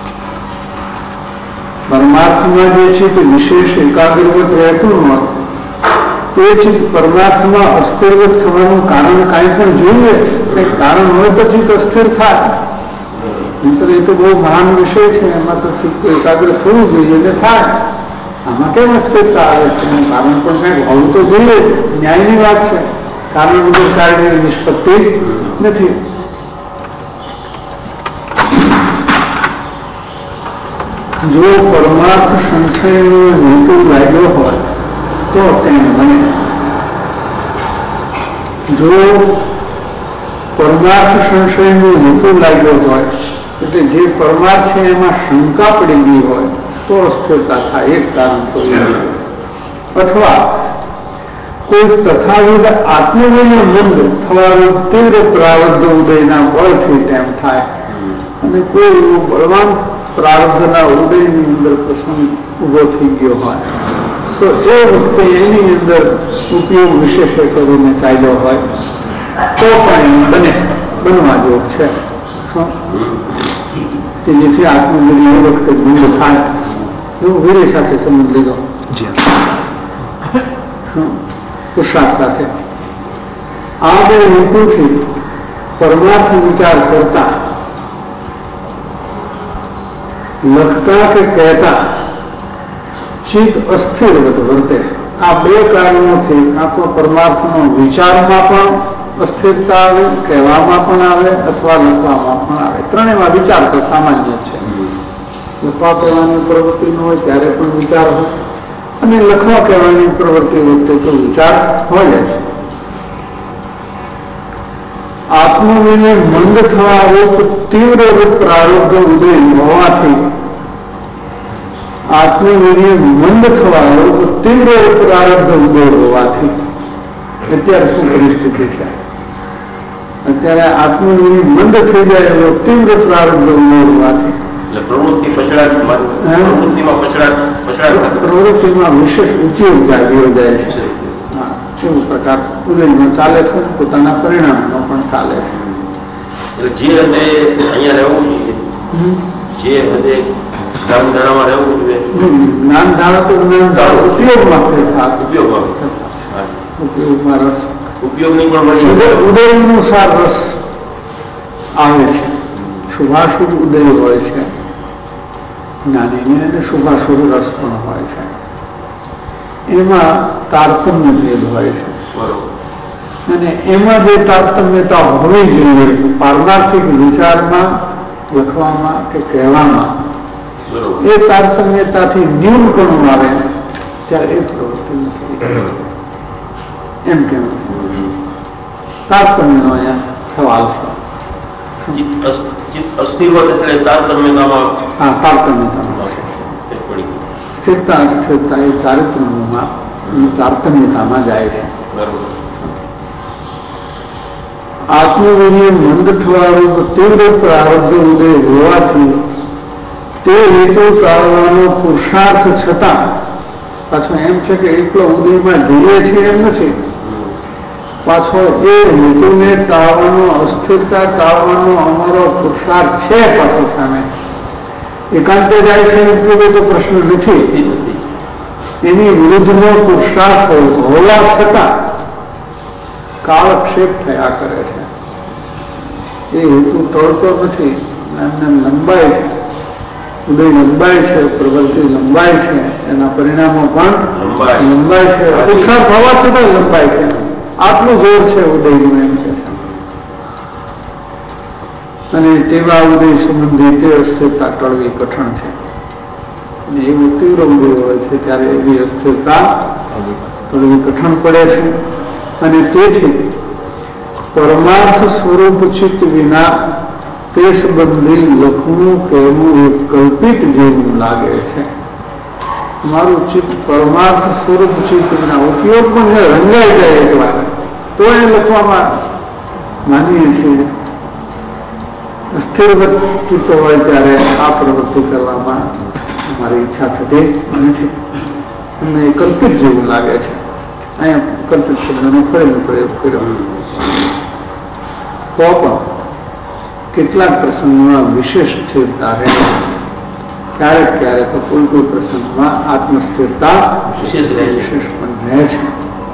પરમાર્થમાં જે ચિત્ત વિશેષ એકાગ્રવત રહેતું હોય તે ચિત્ત પરમાર્થમાં અસ્થિરવત થવાનું કારણ કાંઈ પણ જોઈએ, કંઈક કારણ હોય તો ચિત્ત અસ્થિર થાય. મિત્ર, એ તો બહુ મહાન વિષય છે, એમાં તો ચિત્ત એકાગ્ર થવું જોઈએ ને થાય. આમાં કેમ અસ્થિરતા આવે છે? એનું કારણ પણ કંઈક હોવું તો જોઈએ. ન્યાયની વાત છે. કારણ વગર કાર્યની નિષ્પત્તિ નથી. જો પરમાર્થ સંશયનો હેતુ લાગ્યો હોય તો તેમ બને. જો પરમાર્થ સંશયનો હેતુ લાગ્યો હોય એટલે જે પરમાર્થ છે એમાં શંકા પડી ગઈ હોય તો અસ્થિરતા થાય. એક કારણ તો એ છે. અથવા કોઈ તથાવિધ આત્મવીય મંદ થવાનું તીવ્ર પ્રારબ્ધ ઉદયના બળથી તેમ થાય અને કોઈ એવું બળવાન પ્રારબ્ધના ઉદયની અંદર પ્રસંગ ઉભો થઈ ગયો હોય તો એ વખતે એની અંદર ઉપયોગ વિશેષે કરીને ચાલ્યો હોય તો પણ બનવા જેવું છે કે જેથી આત્મવીર્ય એ વખતે બંધ થાય એવું વીર્ય સાથે સંબંધ લીધો પુરુષાર્થ સાથે. આ બે હેતુથી પરમાર્થ વિચાર કરતા લખતા કે કહેતા ચિત્ત અસ્થિર વર્તે. આ બે કારણોથી આખો પરમાર્થનો વિચારમાં પણ અસ્થિરતા આવે, કહેવામાં પણ આવે અથવા લખવામાં પણ આવે. ત્રણેયમાં વિચાર તો સામાન્ય છે. લખવા કહેવાની પ્રવૃત્તિ ન હોય ત્યારે પણ વિચાર હોય અને લખવા કહેવાની પ્રવૃત્તિ વખતે તો વિચાર હોય જ. આત્મવિનય મંદ થવા રૂપ તીવ્ર રૂપ પ્રારબ્ધ ઉદય હોવાથી આત્મવીર્ય મંદ થવા રૂપ તીવ્ર પ્રારબ્ધ ઉદય હોવાથી અત્યારે શું પરિસ્થિતિ છે? અત્યારે આત્મવીર્ય મંદ થઈ જાય એવો તીવ્ર પ્રારબ્ધ ઉદય હોવાથી પ્રવૃત્તિમાં વિશેષ ઉપયોગ જાગ્યો જાય છે. કેવું પ્રકાર ઉદયમાં ચાલે છે, પોતાના પરિણામનો પણ ચાલે છે. જે હદે અહીંયા રહેવું જોઈએ, જે હદે જ્ઞાનધારામાં રહેવું જોઈએ. જ્ઞાનધારા તો જ્ઞાનધારા ઉપયોગમાં રસ ઉપયોગની પણ ઉદયનું સાર રસ આવે છે. શુભાશુભ ઉદય હોય છે જ્ઞાનીને અને શુભાશુભ રસ પણ હોય છે. એમાં તારતમ્ય ભેદ હોય છે અને એમાં જે તારતમ્યતા હોવી જોઈએ પારમાર્થિક વિચારમાં, લખવામાં કે કહેવામાં, એ તારતમ્યતાથી ન્યૂનપણું આવે ત્યારે એ પ્રવૃત્તિ નથી. એમ કેમ તારતમ્યનો અહીંયા સવાલ છે. સ્થિરતા અસ્થિરતા એ ચારિત્ર્યમાં તારતમ્યતામાં જાય છે. આત્મવીર્ય મંદ થવાનું તીવ્ર પ્રારબ્ધ ઉદય હોવાથી તે હેતુ ટાળવાનો પુરુષાર્થ છતાં પાછો એમ છે કે એટલો ઉદયમાં જઈએ છીએ એમ નથી. પાછો એ હેતુને ટાળવાનો, અસ્થિરતા ટાળવાનો અમારો પુરુષાર્થ છે. પાછો સામે એકાંતે જાય છે એટલો તો પ્રશ્ન નથી. એની વિરુદ્ધનો પુરુષાર્થ હોવા છતાં કાળક્ષેપ થયા કરે છે. એ હેતુ ટળતો નથી, એમને લંબાય છે, ઉદય લંબાય છે, પ્રવૃત્તિ લંબાય છે, એના પરિણામો પણ લંબાય છે. પુરુષાર્થ હોવા છતાં લંબાય છે. આટલું જોર છે ઉદયનું એમ કે છે. અને તેવા ઉદય સંબંધી તે અસ્થિરતા ટળવી કઠણ છે. અને એવું તીવ્ર ઉદય હોય છે ત્યારે એવી અસ્થિરતા ટળવી કઠણ પડે છે. અને તેથી પરમાર્થ સ્વરૂપ ચિત્ત વિના તે સંબંધી લખવું કહેવું એ કલ્પિત જેવું લાગે છે. મારું ચિત્ત પરમાર્થ સ્વરૂપ ચિત્ત વિના ઉપયોગ પણ રંગાઈ જાય એક વાર તો એ લખવામાં માનીએ છીએ. સ્થિર ચિત્ત હોય ત્યારે આ પ્રવૃત્તિ કરવામાં મારી ઈચ્છા થતી નથી. અમને કલ્પિત જેવું લાગે છે. અહીંયા કલ્પિત શબ્દનો ફરીનો પ્રયોગ કર્યો. તો પણ કેટલાક પ્રસંગોમાં વિશેષ સ્થિરતા રહે છે. ક્યારેક ક્યારેક તો કોઈ પ્રસંગમાં આત્મસ્થિરતા વિશેષ પણ રહે છે.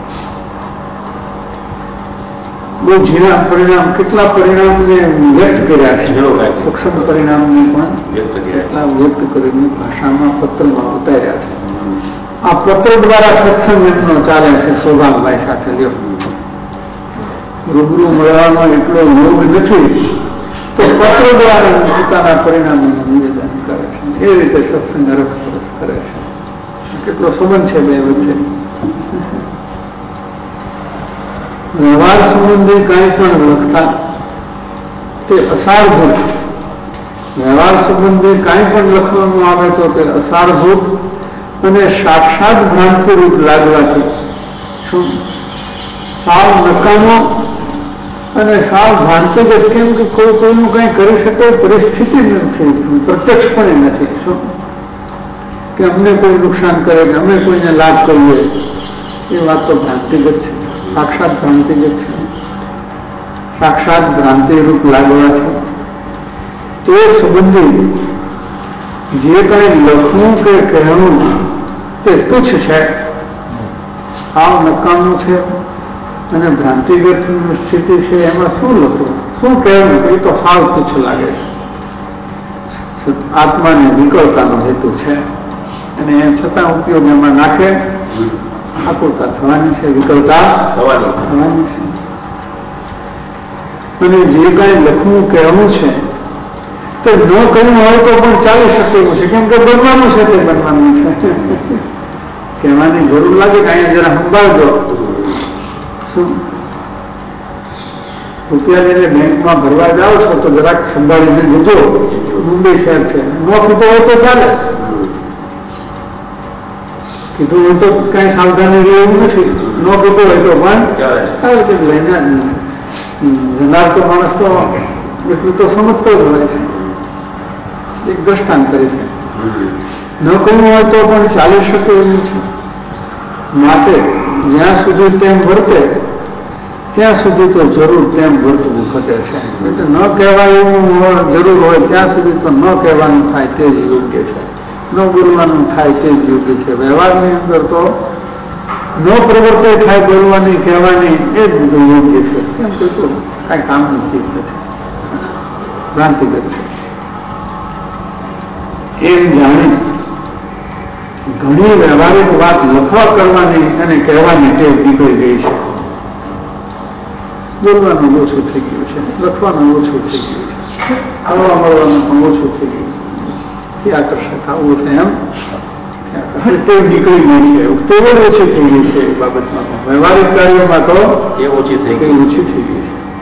બહુ ઝીણા પરિણામ, કેટલા પરિણામને વ્યક્ત કર્યા છે. સૂક્ષ્મ પરિણામને પણ કેટલા વ્યક્ત કરીને ભાષામાં, પત્રમાં ઉતાર્યા છે. આ પત્ર દ્વારા સત્સંગ એમનો ચાલે છે. સૌભાગભાઈ સાથે લ્યો, રૂબરૂ મળવાનો એટલો યોગ નથી તો પત્ર દ્વારા પોતાના પરિણામોનું નિવેદન કરે છે. એ રીતે સત્સંગ રસપરસ કરે છે. કેટલો સંબંધ છે બે વચ્ચે. વ્યવહાર સંબંધી કંઈ પણ લખતા તે અસારભૂત, વ્યવહાર સંબંધી કાંઈ પણ લખવાનું આવે તો તે અસારભૂત અને સાક્ષાત ભ્રાંતિરૂપ લાગવાથી શું સાવ નકામો અને સાવ ભ્રાંતિગત, કેમ કે કોઈ કોઈનું કંઈ કરી શકે પરિસ્થિતિ નથી, પ્રત્યક્ષપણે નથી. શું કે અમને કોઈ નુકસાન કરે કે અમે કોઈને લાભ કરીએ, એ વાત તો ભ્રાંતિગત છે, સાક્ષાત ભ્રાંતિગત છે. સાક્ષાત ભ્રાંતિરૂપ લાગવાથી તે સંબંધી જે કંઈ લખવું કે કહેવું તે તુચ્છ છે, આવ નકામું છે અને ભ્રાંતિગત સ્થિતિ છે. એમાં શું લખવું, શું કહેવું, એ તો સાવ તુચ્છ લાગે છે. આત્માને વિકળતાનો હેતુ છે અને એમ છતાં ઉપયોગ એમાં નાખે, આકુરતા થવાની છે, વિકળતા થવાની છે. અને જે કાંઈ લખવું કહેવું છે તે ન કહ્યું હોય તો પણ ચાલી શકે એવું છે, કેમ કે બનવાનું છે, તે બનવાનું છે. કહેવાની જરૂર લાગે કે અહીંયા જરા સંભાળજો. શું રૂપિયા લઈને બેંકમાં ભરવા જાઓ છો તો જરાક સંભાળીને જજો, મુંબઈ શહેર છે. ન કીધો હોય તો ચાલે, કીધું હોય તો કઈ સાવધાની રહેવું નથી, ન કીધું હોય તો પણ લઈને જનાર તો માણસ તો એટલું તો સમજતો જ હોય છે. એક દ્રષ્ટાંત તરીકે ન કહ્યું હોય તો પણ ચાલી શકે એવું છે. માટે જ્યાં સુધી તેમ વર્તે ત્યાં સુધી તો જરૂર તેમ વર્તવું ઘટે છે. એટલે ન કહેવાય એવું જરૂર હોય ત્યાં સુધી તો ન કહેવાનું થાય તે જ યોગ્ય છે, ન બોલવાનું થાય તે જ યોગ્ય છે. વ્યવહારની અંદર તો ન પ્રવૃત્તિ થાય બોલવાની કહેવાની એ જ બધું યોગ્ય છે. કેમ કે કાંઈ કામની ચીજ નથી, ભ્રાંતિગત છે. એમ જાણી ઘણી વ્યવહારિક વાત લખવા કરવાની અને કહેવાની ટેવ નીકળી ગઈ છે. બોલવાનું ઓછું થઈ ગયું છે, લખવાનું ઓછું થઈ ગયું છે, હળવા મળવાનું પણ ઓછું થઈ ગયું છે. આકર્ષણ થવું છે એમ ટેવ નીકળી ગઈ છે, ટેવ ઓછી થઈ ગઈ છે. એ બાબતમાં વ્યવહારિક કાર્યોમાં તો એ ઓછી થઈ ગઈ છે.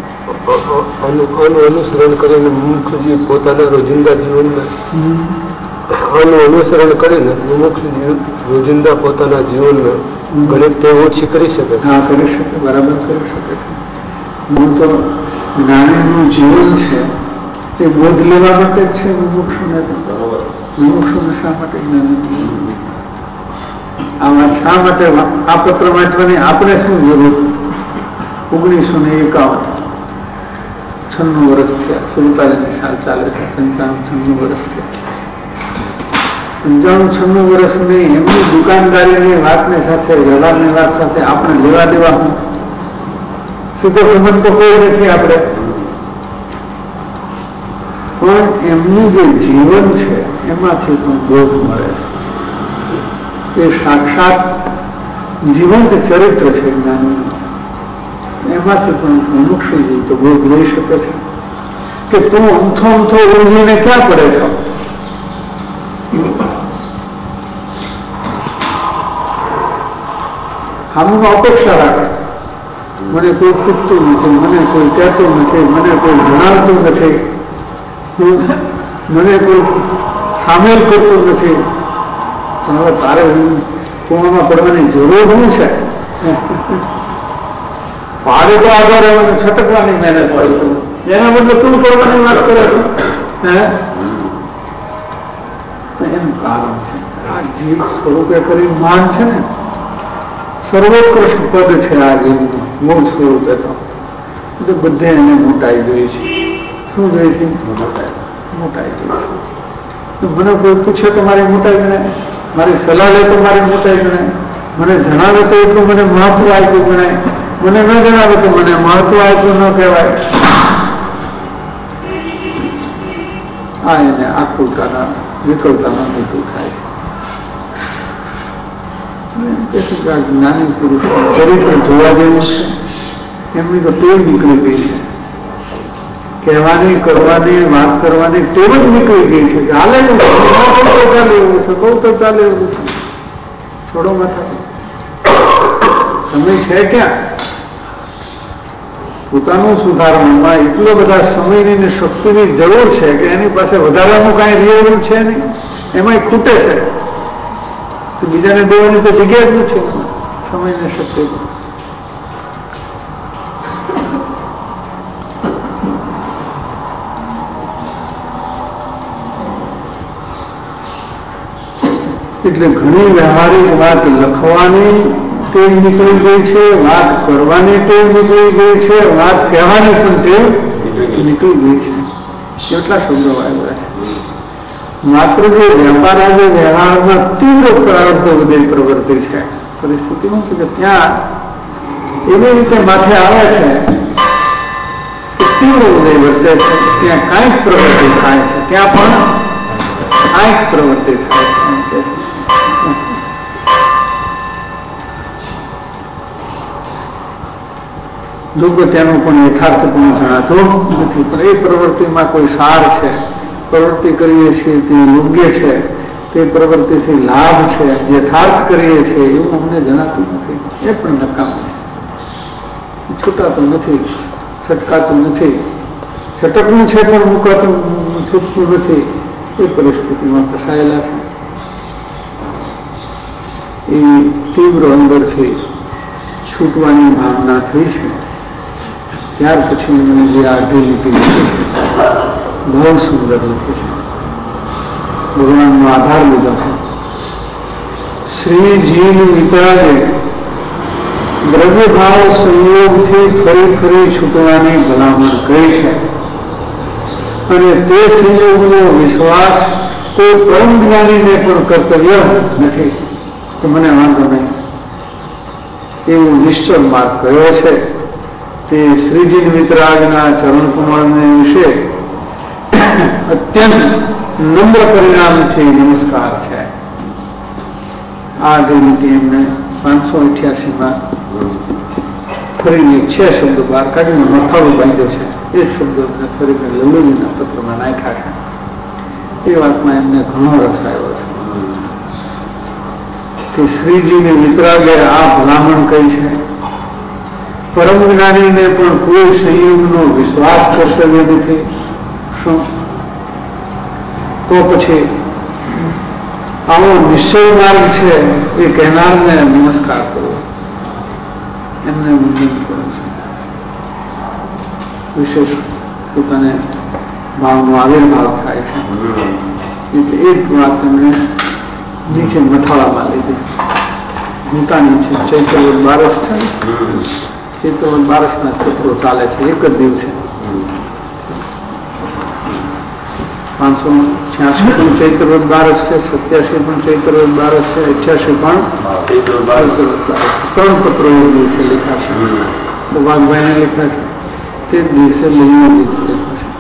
અનુસરણ કરીને મુમુક્ષુજી પોતાના રોજિંદા જીવનમાં અનુસરણ કરીને મુમુક્ષુજી રોજિંદા પોતાના જીવનમાં ઘણી ટેવ ઓછી કરી શકે. હા, કરી શકે, બરાબર કરી શકે છે. હું તો જ્ઞાનીનું જીવન છે તે બોધ લેવા માટે જ છે. મુમુક્ષુને તો મુમુક્ષુને શા માટે જ્ઞાનનું જીવન છે? આ વાત શા માટે આ પત્ર વાંચવાની આપણે શું જરૂર? 1951 96 વર્ષ થયા, 47 સાલ ચાલે છે, 95-96 વર્ષ થયા. 95-96 વર્ષની એમની દુકાનદારીની વાતની સાથે, વ્યવહારની વાત સાથે આપણે લેવા દેવા સીધો સંબંધ તો કોઈ નથી આપણે. પણ એમનું જે જીવન છે એમાંથી પણ બોધ મળે છે. એ સાક્ષાત જીવંત ચરિત્ર છે જ્ઞાનીનું. એમાંથી પણ મુમુક્ષુજી તો બોધ લઈ શકે છે કે તું અમથો ઉલઝીને ક્યાં પડે છો? આમનું અપેક્ષા રાખે, મને કોઈ ખૂટતું નથી, મને કોઈ કહેતું નથી, મને કોઈ જણાવતું નથી, મને કોઈ સામેલ કરતું નથી. હવે તારે કુવામાં પડવાની જરૂર શું છે? પાડે તો આગળ રહેવાનું, છટકવાની મહેનત હોય તો એના બદલે તું કરવાની વાત કરે છે. એનું કારણ છે આ જીવ સ્વરૂપે કરી માન છે ને, સર્વોત્કૃષ્ટ પદ છે આ જીવનું મૂળ સ્વરૂપે. તો બધે એને મોટાઈ જોઈ છે. શું જોઈ છે? મોટાઈ જોઈ છે. મને કોઈ પૂછે તો મારી મોટાઈ ગણાય, મારી સલાહ લે તો મારી મોટાઈ ગણાય, મને જણાવે તો એટલું મને મહત્વ આપ્યું ગણાય, મને ન જણાવે તો મને મહત્વ આપ્યું ન કહેવાય. આ એને આકૃતાના વિકળતામાં હેતુ થાય છે. જ્ઞાની પુરુષ ચરિત્ર જોવા જેવું છે. એમની તો ટેવ નીકળી ગઈ છે, કહેવાની, કરવાની, વાત કરવાની ટેવ જ નીકળી ગઈ છે. હાલે એવું છે, ચાલે એવું છે, બહુ તો ચાલે એવું છે. છોડો માથા, સમય છે ક્યાં? પોતાનું સુધારવામાં એટલો બધા સમયની ને શક્તિની જરૂર છે કે એની પાસે વધારાનું કાંઈ રિયલ છે નહીં, એમાં ખૂટે છે. તો બીજાને દેવાની તો જગ્યા જ નથી સમયને શક્તિ. એટલે ઘણી વ્યવહારિક વાત લખવાની ટેવ નીકળી ગઈ છે, વાત કરવાની ટેવ નીકળી ગઈ છે, વાત કહેવાની પણ ટેવ નીકળી ગઈ છે. કેટલા શબ્દો આવ્યા છે. માત્ર જે વેપાર આજે વ્યવહારમાં તીવ્ર પ્રારબ્ધ ઉદય પ્રવૃત્તિ છે. પરિસ્થિતિ શું છે કે ત્યાં એવી રીતે માથે આવે છે કે તીવ્ર ઉદય વર્તે છે, ત્યાં કાંઈક પ્રવૃત્તિ થાય છે, ત્યાં પણ કાંઈક પ્રવૃત્તિ થાય છે. જો કે તેનું પણ યથાર્થપણું જણાતું નથી, પણ એ પ્રવૃત્તિમાં કોઈ સાર છે, પ્રવૃત્તિ કરીએ છીએ તે યોગ્ય છે, તે પ્રવૃત્તિથી લાભ છે, યથાર્થ કરીએ છીએ એવું અમને જણાતું નથી. એ પણ નકામું છે, છૂટાતું નથી, છટકાતું નથી, છટકવું છે પણ મુકાતું છૂટતું નથી. એ પરિસ્થિતિમાં ફસાયેલા છે. એ તીવ્ર અંદરથી છૂટવાની ભાવના થઈ છે. ત્યાર પછી મને જે આધી લીટી લખી છે બહુ સુંદર લખી છે. ભગવાનનો આધાર લીધો છે. શ્રીજીની વિતરાગે દ્રવ્ય ભાવ સંયોગથી ફરી ફરી છૂટવાની ભલામણ કરી છે અને તે સંયોગનો વિશ્વાસ કોઈ પરમ જ્ઞાનીને પણ કર્તવ્ય નથી કે મને વાંધો નહીં એવું નિશ્ચળ માર્ગ કયો છે. તે શ્રીજી વિતરાગના ચરણ કમળને વિશે અત્યંત નમ્ર પરિણામથી નમસ્કાર છે. આ ગીતિ એમને 588માં ફરીને 6 શબ્દો બહાર કાઢીને મથાળું બાંધ્યો છે. એ શબ્દો ફરીને લલ્લુજીના પત્રમાં નાખ્યા છે. એ વાતમાં એમને ઘણો રસ આવ્યો છે કે શ્રીજીને વિતરાગે આ ભલામણ કહી છે. પરમ જ્ઞાનીને પણ કોઈ સંયોગનો વિશ્વાસ કર્તવ્ય નથી. શું તો પછી આવો નિશ્ચય માર્ગ છે એ કહેનારને નમસ્કાર કરો, એમને વંદન કરો છે. વિશેષ પોતાને ભાવનો આવિર્ભાવ થાય છે. એટલે એ જ વાત તમને નીચે મથાળામાં લીધી. મોટાની છે ચૈત્રવદ બારસ છે. ચૈત્રવદ બારસના પત્રો ચાલે છે એક જ દિવસે. 586 પણ ચૈત્રવદ બારસ છે, 87 પણ ચૈત્રવદ બારસ છે, 88 પણ ચૈત્રવદ બારસ. 3 પત્રો એક દિવસે લખ્યા છે. સૌભાગભાઈને લખ્યા છે, તે જ દિવસે લલ્લુજી લખ્યા છે.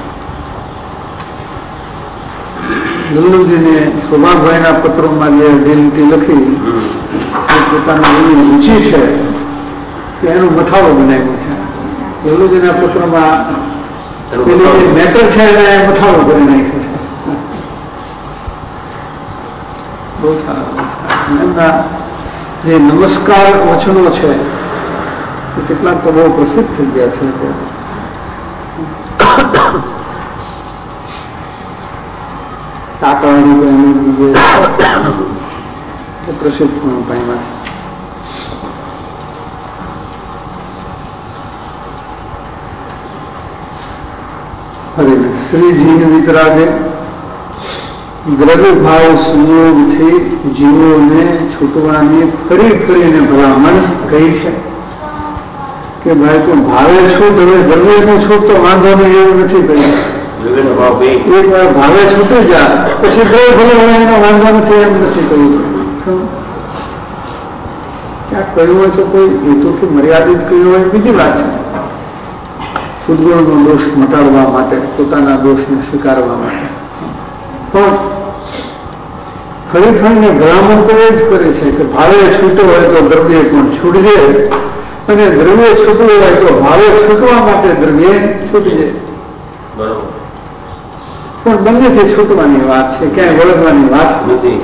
લલ્લુજીને સૌભાગભાઈના પત્રોમાં જે લીટી લખી એ પોતાની એવી રુચિ છે કે એનું મથાળો બનાવ્યો છે. લલ્લુજીના પત્રમાં પેલી મેટર છે એને મથાળો કરી નાખ્યો છે. બહુ સારા નમસ્કાર. એમના જે નમસ્કાર વચનો છે એ કેટલાક તો બહુ પ્રસિદ્ધ થઈ ગયા છે. કાકાવાળી પ્રસિદ્ધ પામ્યા છે. શ્રીજી વિતરાગે દ્રવ્ય ભાવ સંયોગથી જીવોને છૂટવાની ફરી ફરીને ભલામણ કહી છે કે ભાઈ તું ભાવે છૂટ, હવે દ્રવ્યનું છૂટ તો વાંધો નહીં એવું નથી કહ્યું. એક વાર ભાવે છૂટી જા પછી દ્રવ્ય ભલે હવે એનો વાંધો નથી એમ નથી કહ્યું. ક્યાંક કહ્યું હોય તો કોઈ હેતુથી મર્યાદિત કહ્યું હોય બીજી વાત છે. સદગુણનો દોષ મટાડવા માટે, પોતાના દોષને સ્વીકારવા માટે. પણ ફરી ફરીને ભલામણ તો એ જ કરે છે કે ભાવે છૂટો હોય તો દ્રવ્ય પણ છૂટજે અને દ્રવ્ય છૂટવું હોય તો ભાવે છૂટવા માટે દ્રવ્ય છૂટી જાય. પણ બંનેથી છૂટવાની વાત છે, ક્યાંય વળગવાની વાત નથી.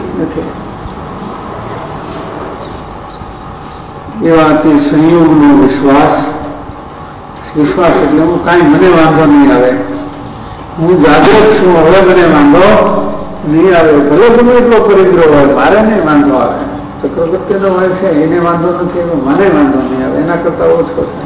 એવા તે સંયોગનો વિશ્વાસ એટલે હું કાંઈ મને વાંધો નહીં આવે, હું જાગૃત છું, હવે મને વાંધો નહીં આવે. ભલે ગમે એટલો પરિગ્રહ હોય મારે નહીં વાંધો આવે. ચક્રવર્તીનો હોય છે એને વાંધો નથી, એનો મને વાંધો નહીં આવે, એના કરતા ઓછો છે.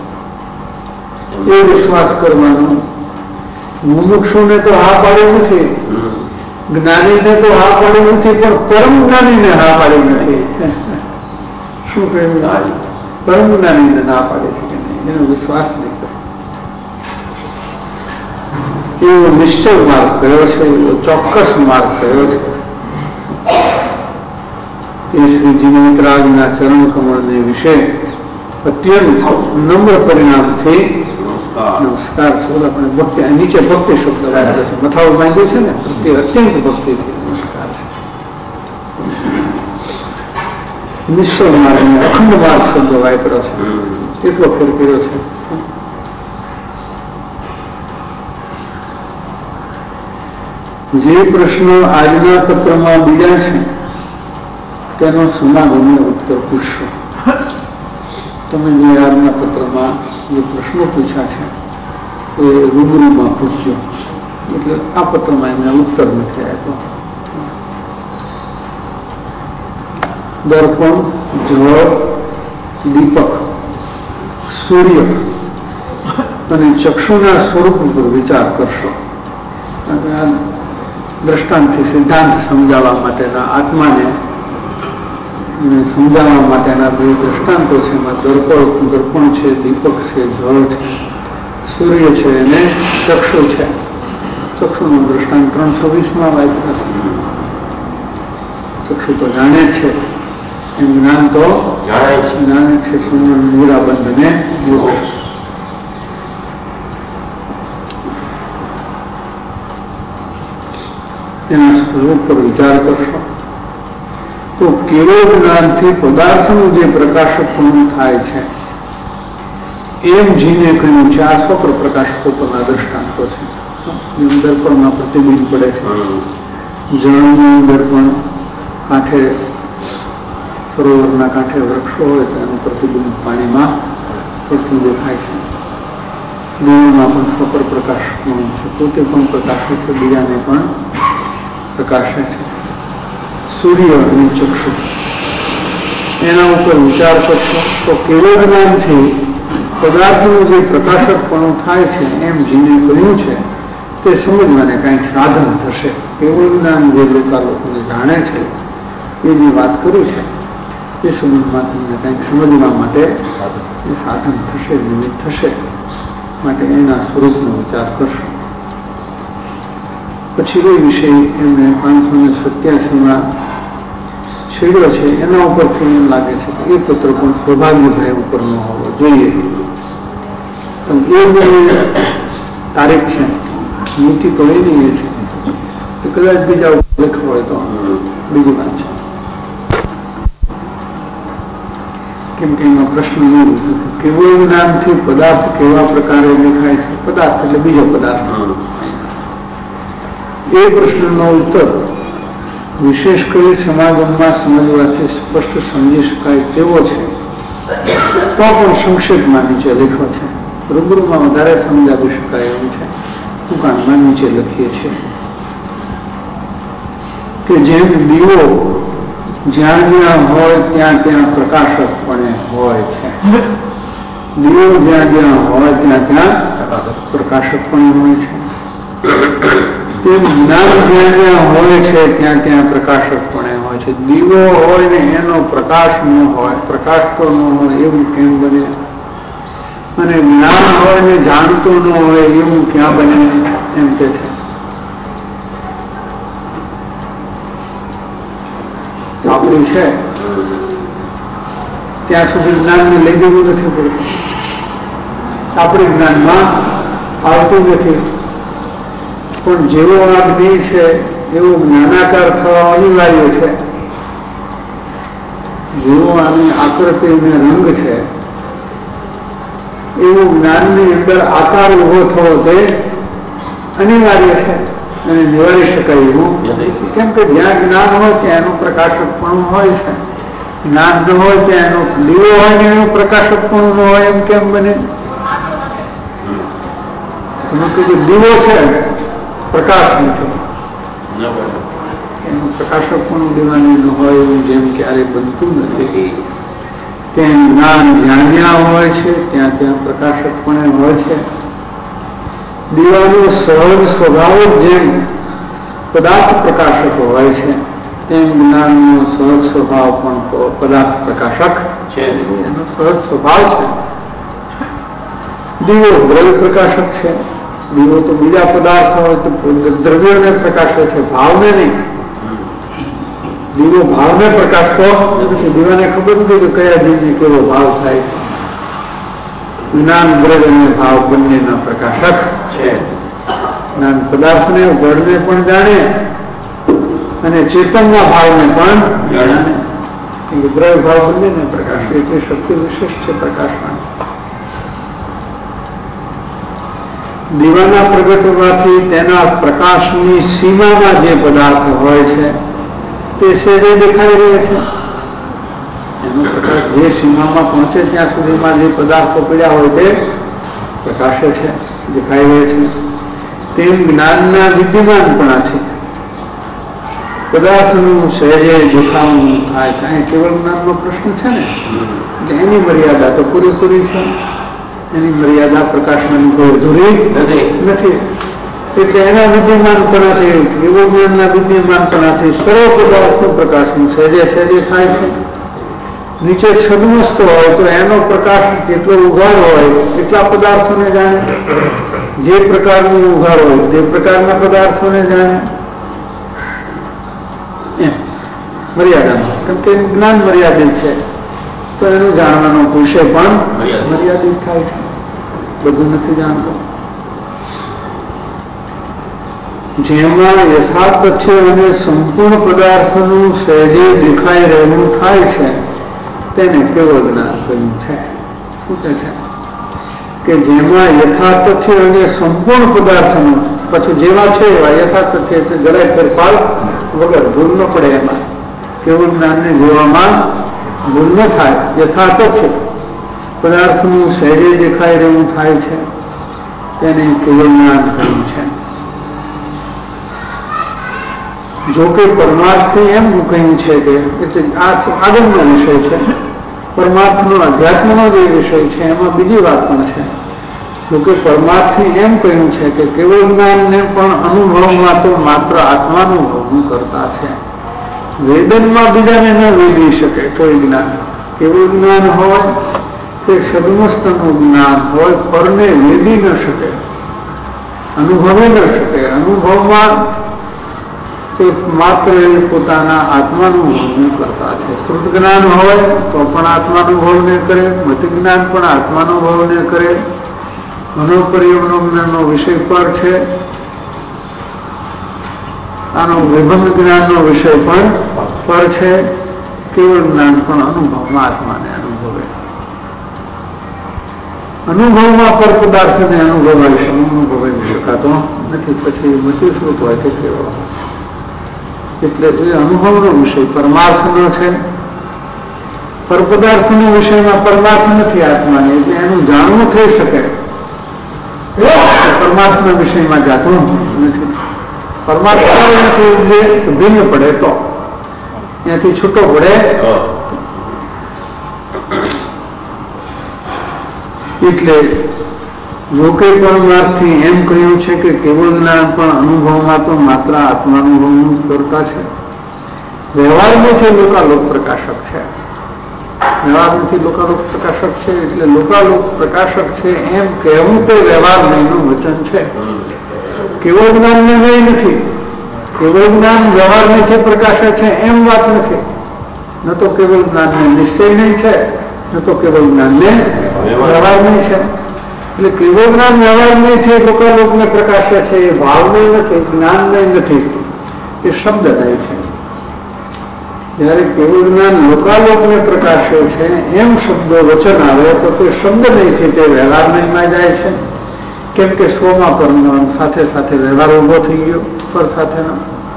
એ વિશ્વાસ કરવાનો. મુમુક્ષુને તો હા પાડી નથી, જ્ઞાનીને તો હા પાડી નથી, પણ પરમ જ્ઞાનીને હા પાડી નથી. શું કહ્યું? પરમ જ્ઞાનીને ના પાડે છે કે નહીં, એનો વિશ્વાસ નહીં કરે. એવો નિશ્ચય માર્ગ કયો છે, એવો ચોક્કસ માર્ગ કયો છે. તે શ્રી જીવંતરાજના ચરણ કમળને વિશે અત્યંત નમ્ર પરિણામથી નમસ્કાર છે. આપણે ભક્તિ નીચે ભક્તિ શબ્દ વાપર્યો છે, મથાળું બાંધ્યું છે ને, પ્રત્યે અત્યંત ભક્તિથી નમસ્કાર છે. નિશ્ચય માર્ગ અને અખંડ માર્ગ શબ્દ વાપર્યો છે, એટલો ફેર કર્યો છે. જે પ્રશ્નો આજના પત્રમાં બીજા છે તેનો સમાગમને ઉત્તર પૂછશો. તમે જે આજના પત્રમાં જે પ્રશ્નો પૂછ્યા છે એ રૂબરૂમાં પૂછજો. એટલે આ પત્રમાં એમને ઉત્તર નથી આપ્યો. દર્પણ, જળ, દીપક, સૂર્ય અને ચક્ષુના સ્વરૂપ ઉપર વિચાર કરશો. દ્રષ્ટાંતથી સિદ્ધાંત સમજાવવા માટેના આત્માને સમજાવવા માટેના બે દ્રષ્ટાંતો છે. એમાં દર્પણ છે, દીપક છે, જળ છે, સૂર્ય છે અને ચક્ષુ છે. ચક્ષુનું દ્રષ્ટાંત 320માં વાપર્યું. ચક્ષુ તો જાણે જ છે, એમ જ્ઞાન તો જાણે છે. સુમન મીરાબંધને એના સ્વરૂપ પર વિચાર કરશો તો કેવળ જ્ઞાનથી પદાર્થનું જે પ્રકાશકપણું થાય છે એમ જીને કહ્યું છે. આ સ્વપ્ર પ્રકાશકોના દ્રષ્ટાંતો છે. દર્પણમાં પ્રતિબિંબ પડે છે. જળનું દર્પણ કાંઠે, સરોવરના કાંઠે વૃક્ષો હોય તો એનું પ્રતિબિંબ પાણીમાં પડતું દેખાય છે. દીવામાં પણ સ્વપ્ર પ્રકાશકપણું છે. પોતે પણ પ્રકાશે છે, બીજાને પણ પ્રકાશે છે. સૂર્ય અને ચક્ષુ એના ઉપર વિચાર કરશો તો કેવળ જ્ઞાનથી પદાર્થનું જે પ્રકાશકપણું થાય છે એમ જીને કહ્યું છે તે સમજવાને કંઈક સાધન થશે. કેવળ જ્ઞાન જે લોકોને જાણે છે એ જે વાત કરી છે એ સમજમાં તમને કંઈક સમજવા માટે એ સાધન થશે, નિમિત્ત થશે. માટે એના સ્વરૂપનો વિચાર કરશો. પછી એ વિષય એમને 587માં છેડ્યો છે. એના ઉપરથી એમ લાગે છે કે એ પત્ર પણ સૌભાગ્યભાઈ ઉપરનો હોવો જોઈએ. પણ એ તારીખ છે, નીતિ તો એની એ છે કે કદાચ બીજા ઉપર લખવો હોય તો બીજી વાત છે. કેમ કે એમાં પ્રશ્ન એવું કેવળ જ્ઞાનથી પદાર્થ કેવા પ્રકારે દેખાય છે. પદાર્થ એટલે બીજો પદાર્થ. એ પ્રશ્નનો ઉત્તર વિશેષ કરી સમાગમમાં સમજવાથી સ્પષ્ટ સમજી શકાય તેવો છે. તો પણ સંક્ષેપમાં નીચે લખ્યો છે. રૂબરૂમાં વધારે સમજાવી શકાય એવું છે. ટૂંકાણમાં નીચે લખીએ છીએ કે જેમ દીવો જ્યાં જ્યાં હોય ત્યાં ત્યાં પ્રકાશકપણે હોય છે. દીવો જ્યાં જ્યાં હોય ત્યાં ત્યાં પ્રકાશકપણે હોય છે. તેમ જ્ઞાન જ્યાં જ્યાં હોય છે ત્યાં ત્યાં પ્રકાશકપણે હોય છે. દીવો હોય ને એનો પ્રકાશ ન હોય, પ્રકાશ તો ન હોય એવું કેમ બને? અને જ્ઞાન હોય ને જાણતું ન હોય એવું ક્યાં બને? એમ કે છે. આપણી છે ત્યાં સુધી જ્ઞાનને લઈ જવું નથી પડતું. આપણે જ્ઞાનમાં આવતું નથી. પણ જેવો આ જ્ઞેય છે એવો જ્ઞાનાકાર થવા અનિવાર્ય છે. જેવો આની આકૃતિ અને રંગ છે એવું જ્ઞાનની અંદર આકાર ઉભો થવો તે અનિવાર્ય છે અને નિવારી શકાય એવું. કેમ કે જ્યાં જ્ઞાન હોય ત્યાં એનું પ્રકાશકપણું હોય છે. જ્ઞાન ન હોય ત્યાં એનો દીવો હોય ને એનું પ્રકાશકપણું ન હોય એમ કેમ બને? તમે કીધું દીવો છે, પ્રકાશ નથી, એનું પ્રકાશકપણું દીવાની ન હોય એવું જેમ ક્યારે બનતું નથી. તેમ જ્ઞાન જ્યાં જ્યાં હોય છે ત્યાં ત્યાં પ્રકાશકપણે હોય છે. દીવાનો સહજ સ્વભાવ જેમ પદાર્થ પ્રકાશક હોય છે તેમ જ્ઞાનનો સહજ સ્વભાવ પણ પદાર્થ પ્રકાશક છે. એનો સહજ સ્વભાવ છે. દીવો દ્રવ્ય પ્રકાશક છે. દીવો તો બીજા પદાર્થ હોય તો દ્રવ્યોને પ્રકાશે છે, ભાવને નહીં. દીવો ભાવને પ્રકાશતો નથી. દીવાને ખબર નથી કે કયા જીવને કેવો ભાવ થાય છે. જ્ઞાન દ્રવ્ય અને ભાવ બંનેના પ્રકાશક છે. જ્ઞાન પદાર્થને જળને પણ જાણે અને ચેતનના ભાવને પણ જાણે. દ્રવ્ય ભાવ બંનેને પ્રકાશ એટલે શક્તિ વિશેષ છે પ્રકાશમાં. દીવાના પ્રગટ હોવાથી તેના પ્રકાશની સીમામાં જે પદાર્થ હોય છે તે સહેજે દેખાઈ રહે છે. એનો પ્રકાશ જે સીમામાં પહોંચે ત્યાં સુધીમાં જે પદાર્થો પડ્યા હોય તે પ્રકાશે છે, દેખાઈ રહે છે. તેમ જ્ઞાનના વિદ્યમાનપણાથી પદાર્થનું સહેજે દેખાવાનું થાય છે. અહીં કેવળ જ્ઞાનનો પ્રશ્ન છે ને, એટલે એની મર્યાદા તો પૂરેપૂરી છે. એની મર્યાદા પ્રકાશમાં કોઈ અધૂરી નથી. એટલે એના વિદ્યમાનપણાથી કેવળ જ્ઞાનના વિદ્યમાનપણાથી સર્વ પદાર્થનો પ્રકાશનું સહેજે સહેજે થાય છે. નીચે છદ્મસ્ત હોય તો એનો પ્રકાશ જેટલો ઉઘાડ હોય એટલા પદાર્થોને જાણે. જે પ્રકારનું ઉઘાડ હોય તે પ્રકારના પદાર્થોને જાણે. મર્યાદામાં, કેમ કે જ્ઞાન મર્યાદિત છે તો એનું જાણવાનો વિષય પણ મર્યાદિત થાય છે. બધું નથી જાણતો. જેમાં યથાર્થ તથ્ય અને સંપૂર્ણ પદાર્થોનું સહેજે દેખાઈ રહેવું થાય છે તેને કેવળ જ્ઞાન કહ્યું છે. શું કહે છે કે જેમાં યથાર્થ તથ્ય અને સંપૂર્ણ પદાર્થોનું, પછી જેવા છે એવા યથાર્થ તથ્ય એટલે જરાય ફેરફાર વગર ભૂલ ન પડે એમાં. કેવળ જ્ઞાનને જોવામાં ભૂલ ન થાય. યથાર્થ તથ્ય પદાર્થનું સહેજે દેખાઈ રહેવું થાય છે તેને કેવળ જ્ઞાન કહ્યું છે. જો કે પરમાર્થથી એમ કહ્યું છે કે એટલે આ આગળનો વિષય છે. પરમાર્થનો અધ્યાત્મનો જે વિષય છે એમાં બીજી વાત પણ છે. જો કે પરમાર્થથી એમ કહ્યું છે કે કેવળ જ્ઞાનને પણ અનુભવમાં તો માત્ર આત્માનુભવનું કરતા છે. વેદનમાં બીજાને ન વેદી શકે કોઈ જ્ઞાન. કેવળ જ્ઞાન હોય કે સદમસ્તનું જ્ઞાન હોય પરને વેદી ન શકે, અનુભવી ન શકે. અનુભવમાં તે માત્ર પોતાના આત્માનું ભોગને કરતા છે. શ્રુત જ્ઞાન હોય તો પણ આત્માનું ભોગને કરે, મત જ્ઞાન પણ આત્માનું ભોગને કરે. મનોપરિયમનો વિષય પર છે. આનો વિભંગ જ્ઞાનનો વિષય પણ પર છે. કેવળ જ્ઞાન પણ અનુભવમાં આત્માને અનુભવે. અનુભવમાં પર પદાર્થને અનુભવાઈ શકાતો નથી. પછી મતિ શ્રુત હોય કે કેવળ. એટલે એ અનુભવનો વિષય પરમાર્થનો છે. પરપદાર્થનો વિષયમાં પરમાર્થ નથી આત્માને, એટલે એનું જાણવું થઈ શકે. પરમાર્થના વિષયમાં જાતું નથી. પરમાર્થ નથી એટલે ભિન્ન પડે તો, ત્યાંથી છૂટો પડે. એટલે લોકે પરમાર્થથી એમ કહ્યું છે કે કેવળ જ્ઞાન પણ અનુભવમાં તો માત્ર આત્માનુભવનું જ કરતા છે. વ્યવહારમાંથી લોકાલોક પ્રકાશક છે. વ્યવહારમાંથી લોકાલોક પ્રકાશક છે એટલે લોકાલોક પ્રકાશક છે એમ કહેવું તે વ્યવહાર નહીંનું વચન છે. કેવળ જ્ઞાનને નહીં નથી. કેવળ જ્ઞાન વ્યવહારમાંથી પ્રકાશે છે એમ વાત નથી. ન તો કેવળ જ્ઞાનને નિશ્ચય નહીં છે, ન તો કેવળ જ્ઞાનને વ્યવહાર નહીં છે. એટલે કેવળ જ્ઞાન વ્યવહાર નહીં છે, લોકાલોકને પ્રકાશે છે એ ભાવ નહીં નથી, જ્ઞાન નહીં નથી, એ શબ્દ નહીં છે. જયારે કેવળ જ્ઞાન લોકાલોકને પ્રકાશે છે એમ શબ્દો વચન આવે તો તે શબ્દ નહીંથી તે વ્યવહાર નહીંમાં જાય છે. કેમ કે સ્વમાં પરમાનંદ સાથે સાથે વ્યવહાર ઉભો થઈ ગયો પર સાથેનો.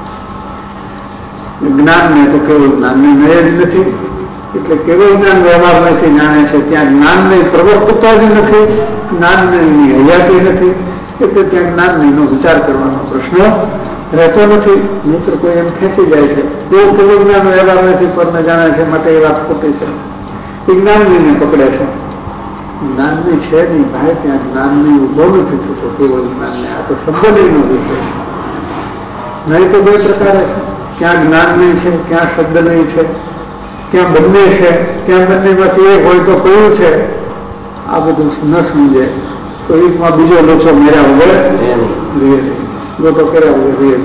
જ્ઞાનને તો કેવળ જ્ઞાનને નય જ નથી. એટલે કેવળ જ્ઞાન વ્યવહાર નથી જાણે છે ત્યાં જ્ઞાનને પ્રવર્તતા જ નથી, જ્ઞાનની હયાતી નથી. એટલે ત્યાં જ્ઞાનનો વિચાર કરવાનો પ્રશ્ન રહેતો નથી. મિત્ર કોઈ એમ ખેંચી જાય છે એવું કેવળ જ્ઞાન વ્યવહાર નથી પરને જાણે છે માટે એ વાત ખોટી છે. એ જ્ઞાનને પકડે છે. જ્ઞાનની છે નહીં ભાઈ, ત્યાં જ્ઞાનની ઉભો નથી થતો કેવળ જ્ઞાનને. આ તો શબ્દ નો વિષય છે. નહીં તો બે પ્રકારે છે, ક્યાં જ્ઞાન નહીં છે, ક્યાં શબ્દ નહીં છે, ક્યાં બંને છે, ક્યાં બંનેમાંથી એક હોય તો કયું છે, આ બધું ન સમજે તો એકમાં બીજો લોચો મેળ્યા વગર લોટો કર્યા વગર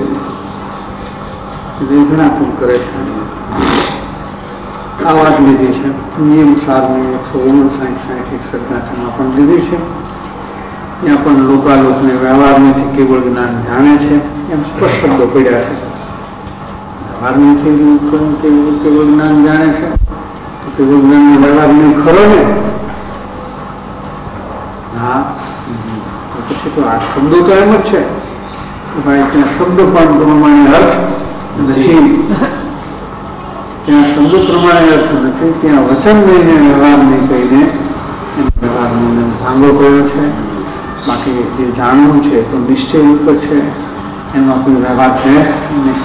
ઘણા ફોન કરે છે. આ વાત લીધી છે નિયમ સારની 159 સદનાથમાં પણ લીધી છે. ત્યાં પણ લોકાલોકને વ્યવહાર નથી, કેવળ જ્ઞાન જાણે છે એમ સ્પષ્ટ શબ્દો પડ્યા છે. વ્યવહાર નથી કેવળ જ્ઞાન જાણે છે તો કેવળ જ્ઞાન વ્યવહાર નહીં ખરો ને. હા, પછી તો આ શબ્દો તો એમ જ છે કે ભાઈ ત્યાં શબ્દ પણ પ્રમાણે અર્થ નથી, ત્યાં શબ્દ પ્રમાણે અર્થ નથી, ત્યાં વચન લઈને વ્યવહાર નહીં કહીને વ્યવહારનો ભાંગો કયો છે. બાકી જે જાણવું છે તો નિશ્ચય ઉપર છે, એમાં કોઈ વ્યવહાર છે નહીં.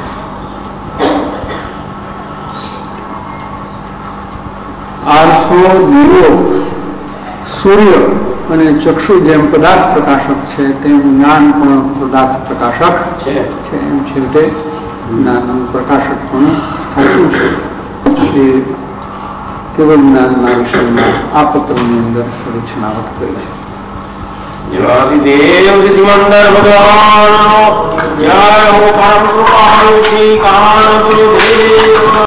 આરસો દીવો સૂર્ય અને ચક્ષુ જેમ પદાર્થ પ્રકાશક છે તેમ જ્ઞાન પણ પદાર્થ પ્રકાશક છે. એમ છેવટે જ્ઞાનનું પ્રકાશક પણ થતું છે. એ કેવળ જ્ઞાનના વિષયમાં આ પત્રની અંદર થોડી છણાવટ કરી છે. દેવ સિમંદર ભગવાન જય હો પરમ કૃપાળુ શ્રી કાનપુર દેવ.